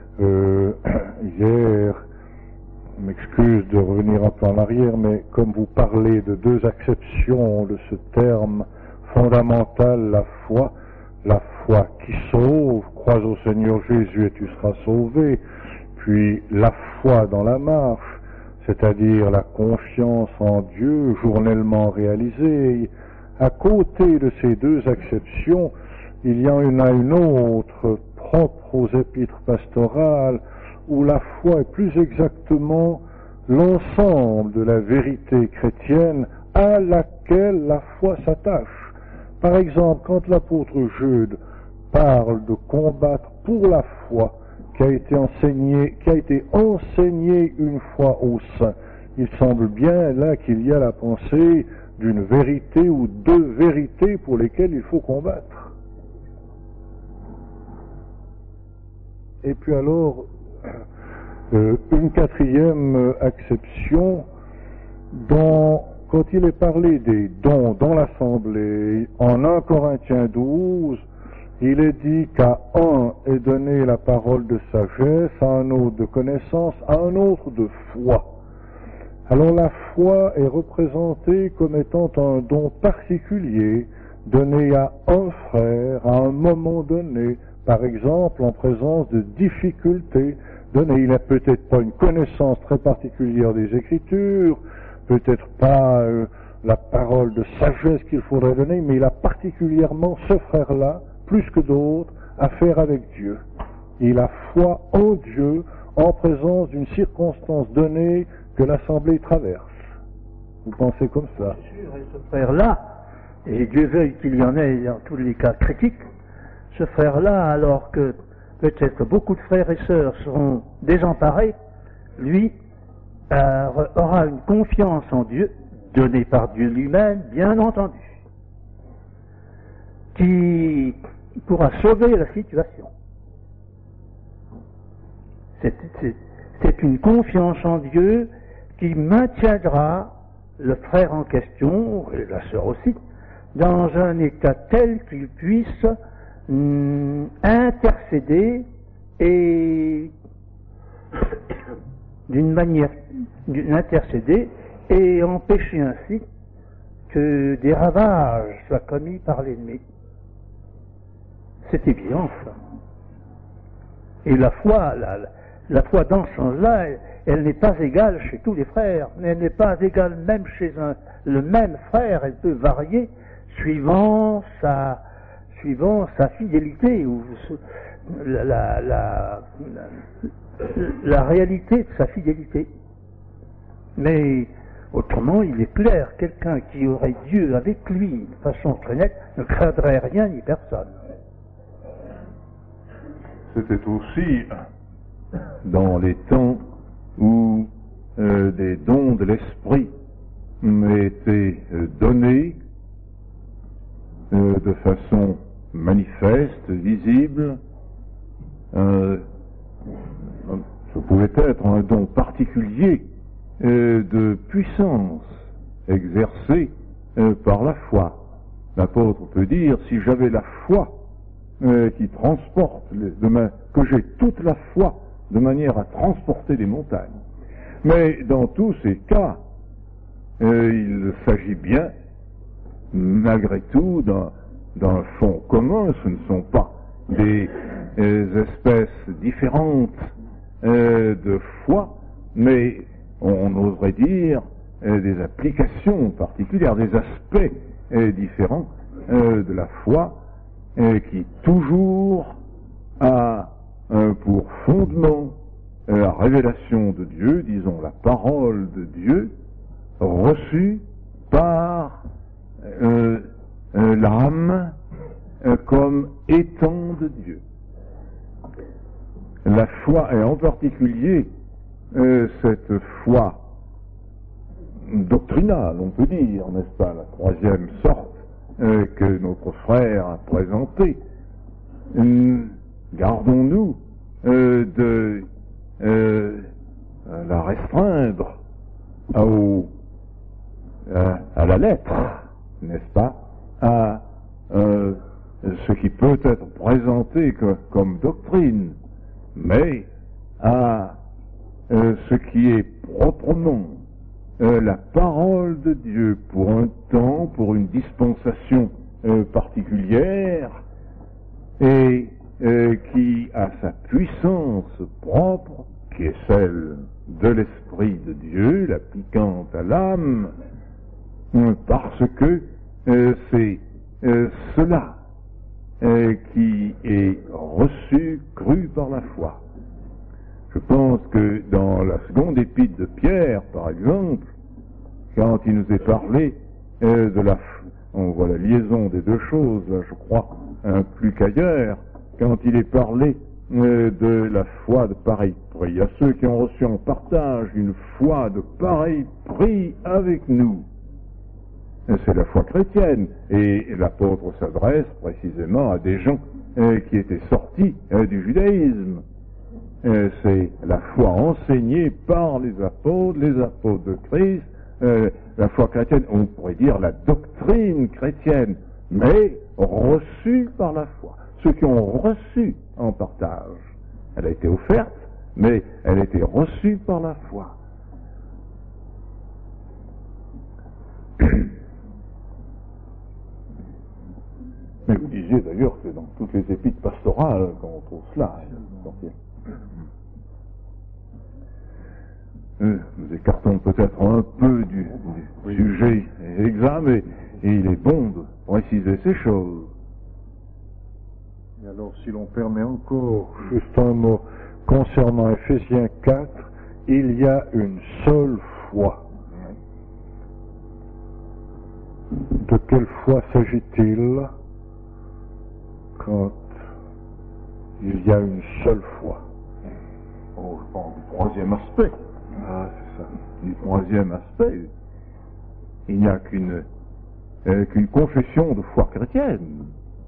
hier. Je m'excuse de revenir un peu en arrière, mais comme vous parlez de deux acceptions de ce terme fondamental, la foi qui sauve, crois au Seigneur Jésus et tu seras sauvé, puis la foi dans la marche, c'est-à-dire la confiance en Dieu journellement réalisée. À côté de ces deux acceptions, il y en a une autre propre aux épîtres pastorales, où la foi est plus exactement l'ensemble de la vérité chrétienne à laquelle la foi s'attache. Par exemple, quand l'apôtre Jude parle de combattre pour la foi qui a été enseignée une fois aux saints, il semble bien là qu'il y a la pensée d'une vérité ou deux vérités pour lesquelles il faut combattre. Et puis alors, une quatrième acception, quand il est parlé des dons dans l'Assemblée, en 1 Corinthiens 12, il est dit qu'à un est donné la parole de sagesse, à un autre de connaissance, à un autre de foi. Alors la foi est représentée comme étant un don particulier donné à un frère à un moment donné, par exemple en présence de difficultés données. Il n'a peut-être pas une connaissance très particulière des Écritures, peut-être pas la parole de sagesse qu'il faudrait donner, mais il a particulièrement, ce frère-là, plus que d'autres, à faire avec Dieu. Il a foi en Dieu en présence d'une circonstance donnée que l'Assemblée traverse. Vous pensez comme ça?
Bien sûr, et ce frère-là, et Dieu veuille qu'il y en ait dans tous les cas critiques, ce frère-là, alors que peut-être que beaucoup de frères et sœurs seront désemparés, lui aura une confiance en Dieu, donnée par Dieu lui-même, bien entendu, qui pourra sauver la situation. C'est une confiance en Dieu qui maintiendra le frère en question, et la sœur aussi, dans un état tel qu'il puisse intercéder et intercéder et empêcher ainsi que des ravages soient commis par l'ennemi. C'est évident, ça. Et la foi dans ce sens-là, elle n'est pas égale chez tous les frères, elle n'est pas égale même chez le même frère, elle peut varier suivant sa fidélité ou la réalité de sa fidélité. Mais autrement, il est clair, quelqu'un qui aurait Dieu avec lui de façon très nette ne craindrait rien ni personne.
C'était aussi dans les temps où des dons de l'esprit m'étaient donnés de façon manifeste, visible. Ce pouvait être un don particulier de puissance exercée par la foi. L'apôtre peut dire, si j'avais la foi qui transporte, que j'ai toute la foi de manière à transporter des montagnes. Mais dans tous ces cas, il s'agit bien, malgré tout, d'un fond commun. Ce ne sont pas des espèces différentes de foi, mais on oserait dire des applications particulières, des aspects différents de la foi qui toujours a pour fondement la révélation de Dieu, disons la parole de Dieu, reçue par l'âme comme étant de Dieu. La foi, et en particulier cette foi doctrinale, on peut dire, n'est-ce pas, la troisième sorte que notre frère a présentée. Gardons-nous de la restreindre à la lettre, n'est-ce pas, à ce qui peut être présenté comme doctrine, mais à ce qui est proprement la parole de Dieu pour un temps, pour une dispensation particulière, et qui a sa puissance propre, qui est celle de l'Esprit de Dieu, l'appliquant à l'âme, parce que c'est cela qui est reçu, cru par la foi. Je pense que dans la seconde épître de Pierre, par exemple, quand il nous est parlé on voit la liaison des deux choses, là, je crois, plus qu'ailleurs, quand il est parlé de la foi de pareil prix, à ceux qui ont reçu en partage une foi de pareil prix avec nous. C'est la foi chrétienne, et l'apôtre s'adresse précisément à des gens qui étaient sortis du judaïsme. C'est la foi enseignée par les apôtres de Christ, la foi chrétienne, on pourrait dire la doctrine chrétienne, mais reçue par la foi. Ceux qui ont reçu en partage, elle a été offerte, mais elle a été reçue par la foi. Mais vous disiez d'ailleurs que dans toutes les épîtres pastorales qu'on trouve cela. Nous écartons peut-être un peu du sujet exact, mais il est bon de préciser ces choses.
Et alors, si l'on permet encore juste un mot concernant Éphésiens 4, il y a une seule foi. De quelle foi s'agit-il quand il y a une seule foi?
Oh, je pense du troisième aspect.
Ah, c'est ça.
Du troisième aspect. Il n'y a qu'une confession de foi chrétienne.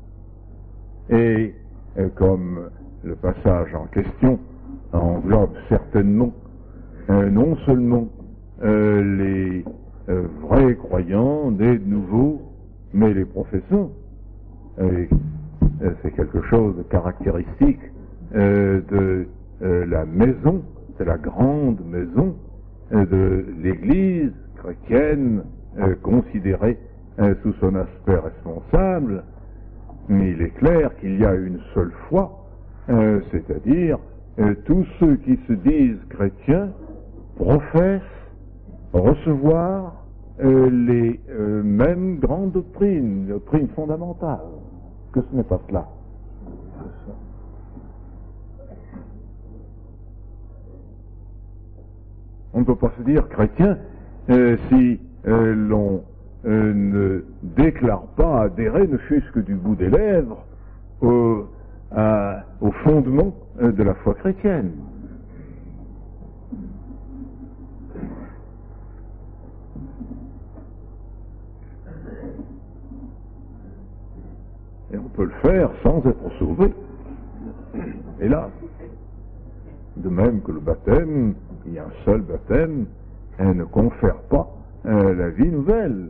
Et comme le passage en question englobe certainement non seulement les vrais croyants nés de nouveau, mais les professants. C'est quelque chose de caractéristique de la maison, c'est la grande maison de l'Église chrétienne considérée sous son aspect responsable. Il est clair qu'il y a une seule foi, c'est-à-dire tous ceux qui se disent chrétiens professent recevoir les mêmes grandes doctrines fondamentales. Que ce n'est pas cela. On ne peut pas se dire chrétien si l'on ne déclare pas adhérer, ne fût-ce que du bout des lèvres, au fondement de la foi chrétienne. Et on peut le faire sans être sauvé. Et là, de même que le baptême, il y a un seul baptême, ne confère pas la vie nouvelle.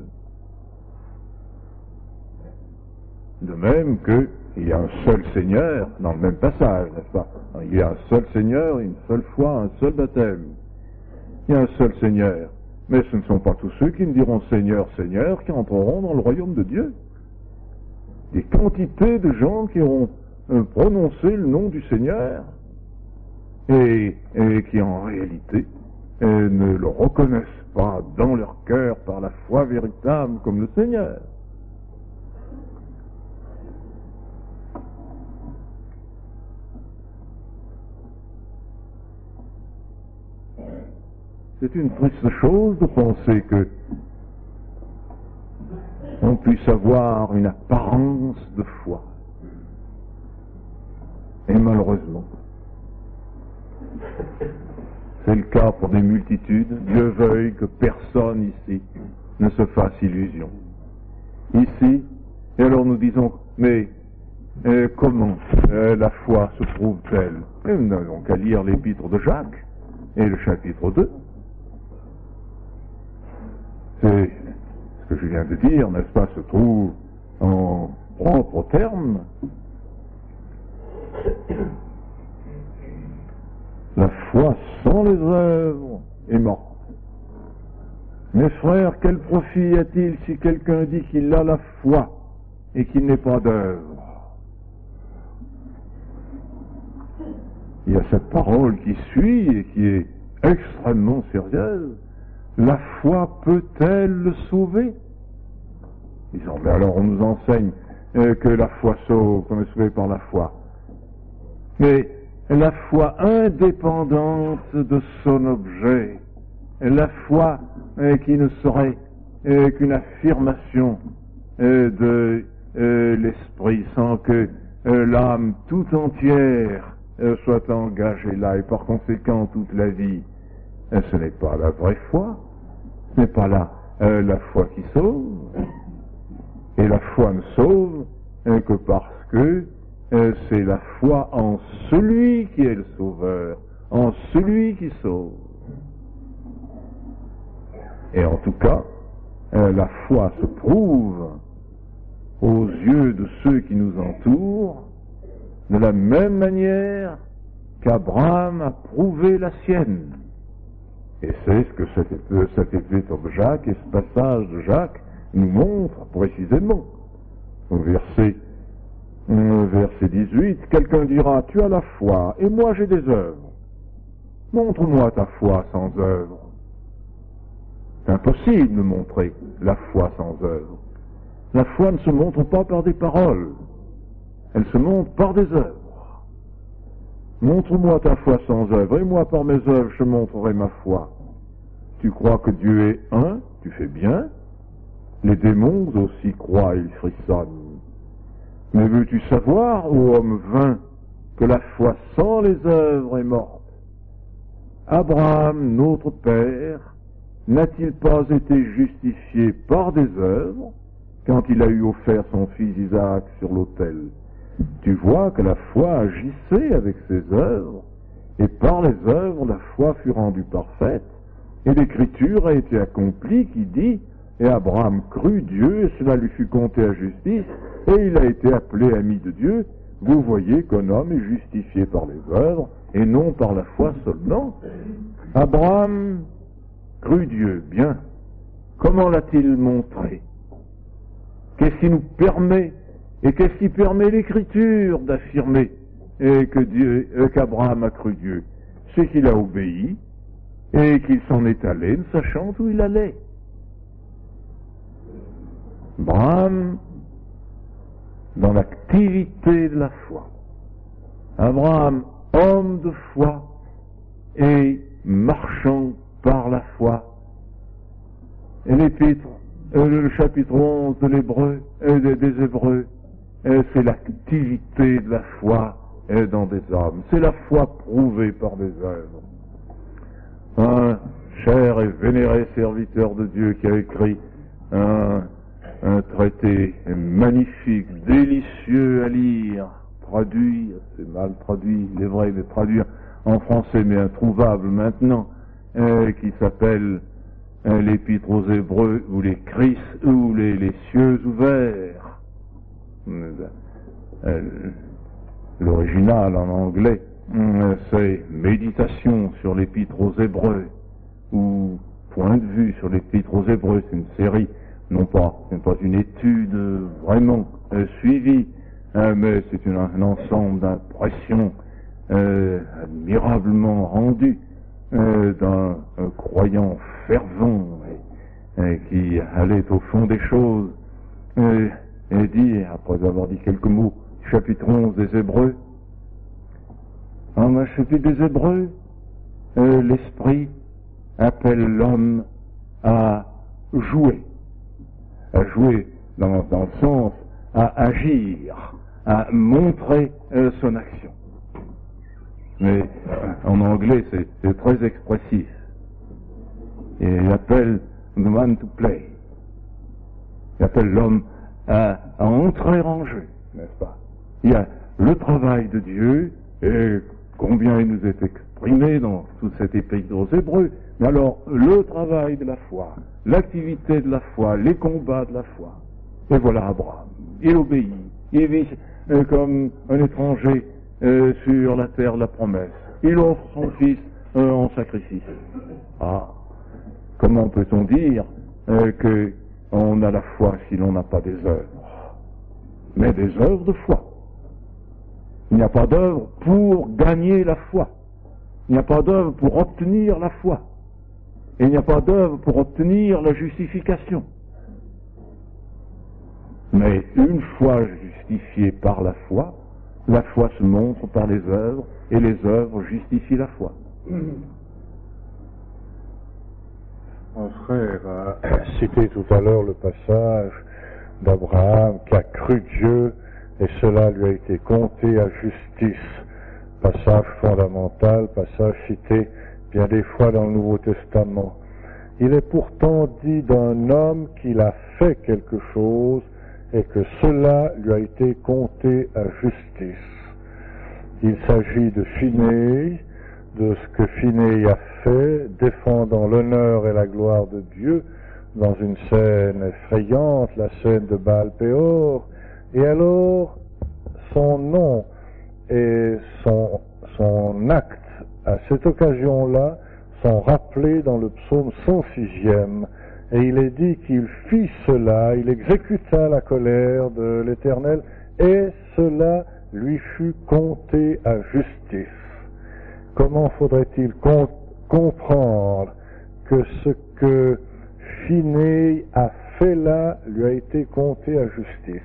De même qu'il y a un seul Seigneur, dans le même passage, n'est-ce pas? Il y a un seul Seigneur, une seule foi, un seul baptême. Il y a un seul Seigneur. Mais ce ne sont pas tous ceux qui me diront Seigneur, Seigneur, qui entreront dans le royaume de Dieu. Des quantités de gens qui auront prononcé le nom du Seigneur et qui en réalité ne le reconnaissent pas dans leur cœur par la foi véritable comme le Seigneur. c'est une triste chose de penser que on puisse avoir une apparence de foi. Et malheureusement, c'est le cas pour des multitudes. Dieu veuille que personne ici ne se fasse illusion. Ici, et alors nous disons, mais comment la foi se prouve-t-elle? Nous n'avons qu'à lire l'épître de Jacques et le chapitre 2. C'est ce que je viens de dire, n'est-ce pas, se trouve en propre terme. La foi sans les œuvres est morte. Mes frères, quel profit y a-t-il si quelqu'un dit qu'il a la foi et qu'il n'est pas d'œuvre? Il y a cette parole qui suit et qui est extrêmement sérieuse. La foi peut-elle le sauver? Ils disent, mais alors on nous enseigne que la foi sauve, qu'on est sauvé par la foi. Mais la foi indépendante de son objet, la foi qui ne serait qu'une affirmation de l'esprit sans que l'âme tout entière soit engagée là et par conséquent toute la vie, ce n'est pas la vraie foi, ce n'est pas la foi qui sauve. Et la foi ne sauve que parce que c'est la foi en celui qui est le sauveur, en celui qui sauve. Et en tout cas, la foi se prouve aux yeux de ceux qui nous entourent de la même manière qu'Abraham a prouvé la sienne. Et c'est ce que cet épître de Jacques et ce passage de Jacques nous montrent précisément. Au verset 18, quelqu'un dira, tu as la foi, et moi j'ai des œuvres. Montre-moi ta foi sans œuvre. C'est impossible de montrer la foi sans œuvre. La foi ne se montre pas par des paroles, elle se montre par des œuvres. Montre-moi ta foi sans œuvre, et moi par mes œuvres je montrerai ma foi. Tu crois que Dieu est un, tu fais bien. Les démons aussi croient, ils frissonnent. Mais veux-tu savoir, ô homme vain, que la foi sans les œuvres est morte? Abraham, notre père, n'a-t-il pas été justifié par des œuvres quand il a eu offert son fils Isaac sur l'autel? Tu vois que la foi agissait avec ses œuvres, et par les œuvres la foi fut rendue parfaite, et l'écriture a été accomplie qui dit, et Abraham crut Dieu, et cela lui fut compté à justice, et il a été appelé ami de Dieu. Vous voyez qu'un homme est justifié par les œuvres, et non par la foi seulement. Abraham crut Dieu, bien. Comment l'a-t-il montré? Qu'est-ce qui nous permet, et qu'est-ce qui permet l'écriture d'affirmer qu'Abraham a cru Dieu? C'est qu'il a obéi, et qu'il s'en est allé, ne sachant où il allait. Abraham, dans l'activité de la foi. Abraham, homme de foi, et marchant par la foi. Et l'épître, le chapitre 11 de l'Hébreu, des Hébreux, c'est l'activité de la foi dans des hommes. C'est la foi prouvée par des œuvres. Un cher et vénéré serviteur de Dieu qui a écrit un traité magnifique, délicieux à lire, traduit, c'est mal traduit, il est vrai, mais traduit en français, mais introuvable maintenant, qui s'appelle l'Épître aux Hébreux, ou les cieux ouverts. L'original en anglais, c'est Méditation sur l'Épître aux Hébreux, ou Point de vue sur l'Épître aux Hébreux. C'est une série, non pas une étude vraiment suivie, mais c'est un ensemble d'impressions admirablement rendues d'un croyant fervent qui allait au fond des choses et dit, après avoir dit quelques mots, chapitre 11 des Hébreux, en chapitre des Hébreux, l'Esprit appelle l'homme à jouer dans le sens à agir, à montrer son action. Mais en anglais, c'est très expressif. Et il appelle the man to play. Il appelle l'homme à entrer en jeu, n'est-ce pas? Il y a le travail de Dieu, et combien il nous est exprimé dans toute cette épître aux Hébreux, mais alors le travail de la foi, l'activité de la foi, les combats de la foi. Et voilà Abraham. Il obéit. Il vit comme un étranger sur la terre de la promesse. Il offre son fils en sacrifice. Ah, comment peut-on dire qu'on a la foi si l'on n'a pas des œuvres? Mais des œuvres de foi. Il n'y a pas d'œuvre pour gagner la foi. Il n'y a pas d'œuvre pour obtenir la foi. Et il n'y a pas d'œuvre pour obtenir la justification. Mais une fois justifiée par la foi se montre par les œuvres, et les œuvres justifient la foi.
Mon frère a cité tout à l'heure le passage d'Abraham qui a cru Dieu et cela lui a été compté à justice. Passage fondamental, passage cité bien des fois dans le Nouveau Testament. Il est pourtant dit d'un homme qu'il a fait quelque chose et que cela lui a été compté à justice. Il s'agit de Phinéas, de ce que Phinéas a fait, défendant l'honneur et la gloire de Dieu dans une scène effrayante, la scène de Baal-Péor, et alors son nom et son acte à cette occasion-là sont rappelés dans le psaume 106e, et il est dit qu'il fit cela, il exécuta la colère de l'Éternel, et cela lui fut compté à justice. Comment faudrait-il comprendre que ce que Phinéas a fait là lui a été compté à justice?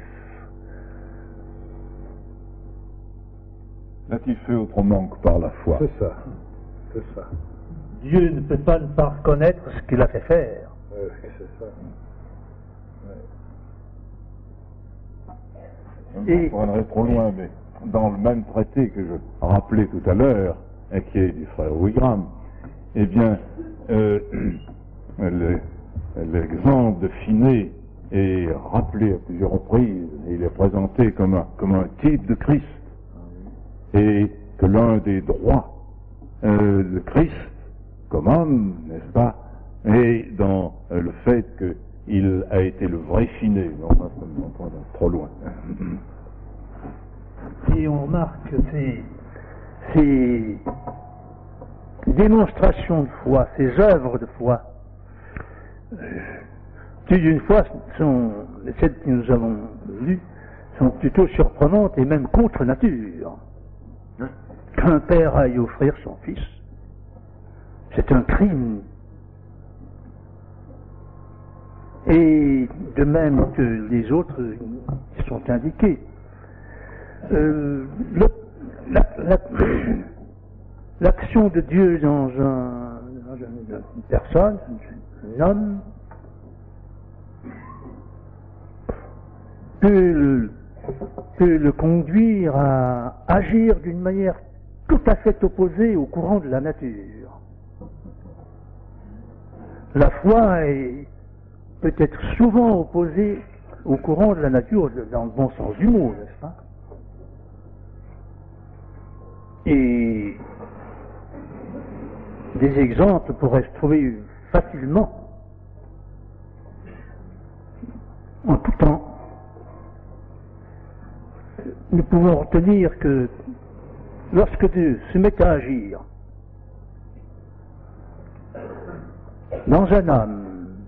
L'a-t-il fait autrement que par la foi?
C'est ça, c'est ça.
Dieu ne peut pas ne pas reconnaître ce qu'il a fait faire.
Oui, c'est ça.
Je ne prendrai trop loin, mais dans le même traité que je rappelais tout à l'heure, et qui est du frère Wigram, eh bien, l'exemple de Phinéas est rappelé à plusieurs reprises. Il est présenté comme un type de Christ, et que l'un des droits de Christ, comme homme, n'est-ce pas, est dans le fait qu'il a été le vrai Phinéas. Non, ça ne va pas trop loin.
Si on remarque ces démonstrations de foi, ces œuvres de foi, plus d'une fois, celles que nous avons lues, sont plutôt surprenantes et même contre nature. Qu'un père aille offrir son fils, c'est un crime. Et de même que les autres qui sont indiqués. L'action de Dieu dans une personne, un homme, peut le conduire à agir d'une manière tout à fait opposée au courant de la nature. La foi peut être souvent opposée au courant de la nature dans le bon sens du mot, n'est-ce pas? Et des exemples pourraient se trouver facilement en tout temps. Nous pouvons retenir que lorsque Dieu se met à agir dans un homme,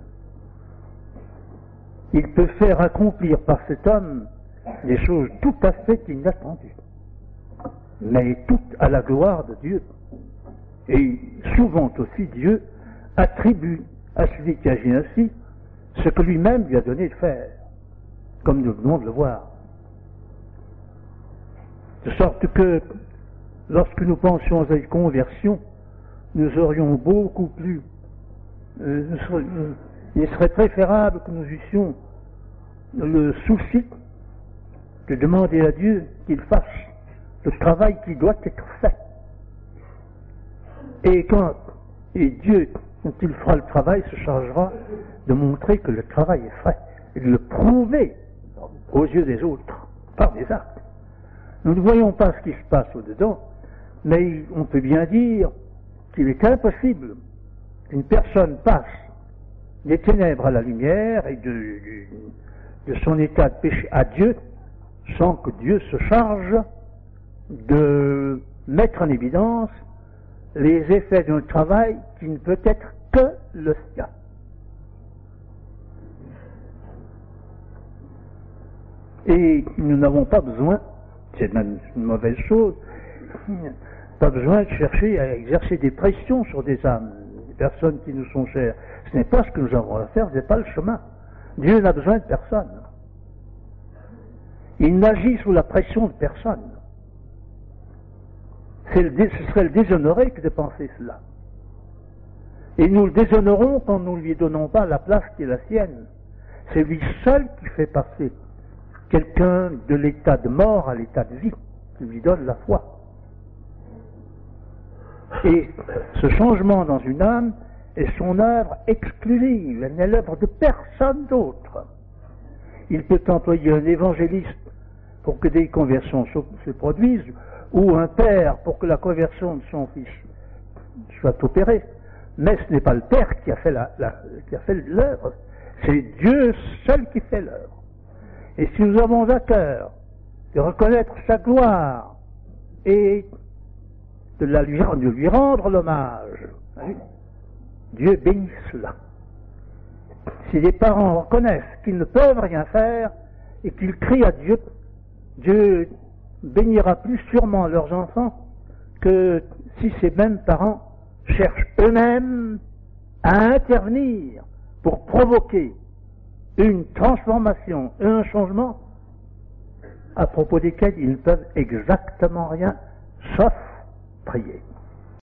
il peut faire accomplir par cet homme des choses tout à fait inattendues, mais toutes à la gloire de Dieu. Et souvent aussi Dieu attribue à celui qui agit ainsi ce que lui-même lui a donné de faire, comme nous venons de le voir. De sorte que lorsque nous pensions à une conversion, nous aurions beaucoup plus il serait préférable que nous eussions le souci de demander à Dieu qu'il fasse le travail qui doit être fait. Et Dieu, quand il fera le travail, se chargera de montrer que le travail est fait et de le prouver aux yeux des autres par des actes. Nous ne voyons pas ce qui se passe au-dedans, mais on peut bien dire qu'il est impossible qu'une personne passe des ténèbres à la lumière et de son état de péché à Dieu sans que Dieu se charge de mettre en évidence les effets d'un travail qui ne peut être que le sien. Et nous n'avons pas besoin, c'est même une mauvaise chose, pas besoin de chercher à exercer des pressions sur des âmes, des personnes qui nous sont chères. Ce n'est pas ce que nous avons à faire, ce n'est pas le chemin. Dieu n'a besoin de personne. Il n'agit sous la pression de personne. Ce serait le déshonorer que de penser cela. Et nous le déshonorons quand nous ne lui donnons pas la place qui est la sienne. C'est lui seul qui fait passer quelqu'un de l'état de mort à l'état de vie, qui lui donne la foi. Et ce changement dans une âme est son œuvre exclusive, elle n'est l'œuvre de personne d'autre. Il peut employer un évangéliste pour que des conversions se produisent, ou un père pour que la conversion de son fils soit opérée. Mais ce n'est pas le père qui a fait l'œuvre, c'est Dieu seul qui fait l'œuvre. Et si nous avons à cœur de reconnaître sa gloire et de lui rendre l'hommage, Dieu bénit cela. Si les parents reconnaissent qu'ils ne peuvent rien faire et qu'ils crient à Dieu, Dieu bénira plus sûrement leurs enfants que si ces mêmes parents cherchent eux-mêmes à intervenir pour provoquer une transformation et un changement à propos desquels ils ne peuvent exactement rien sauf prier.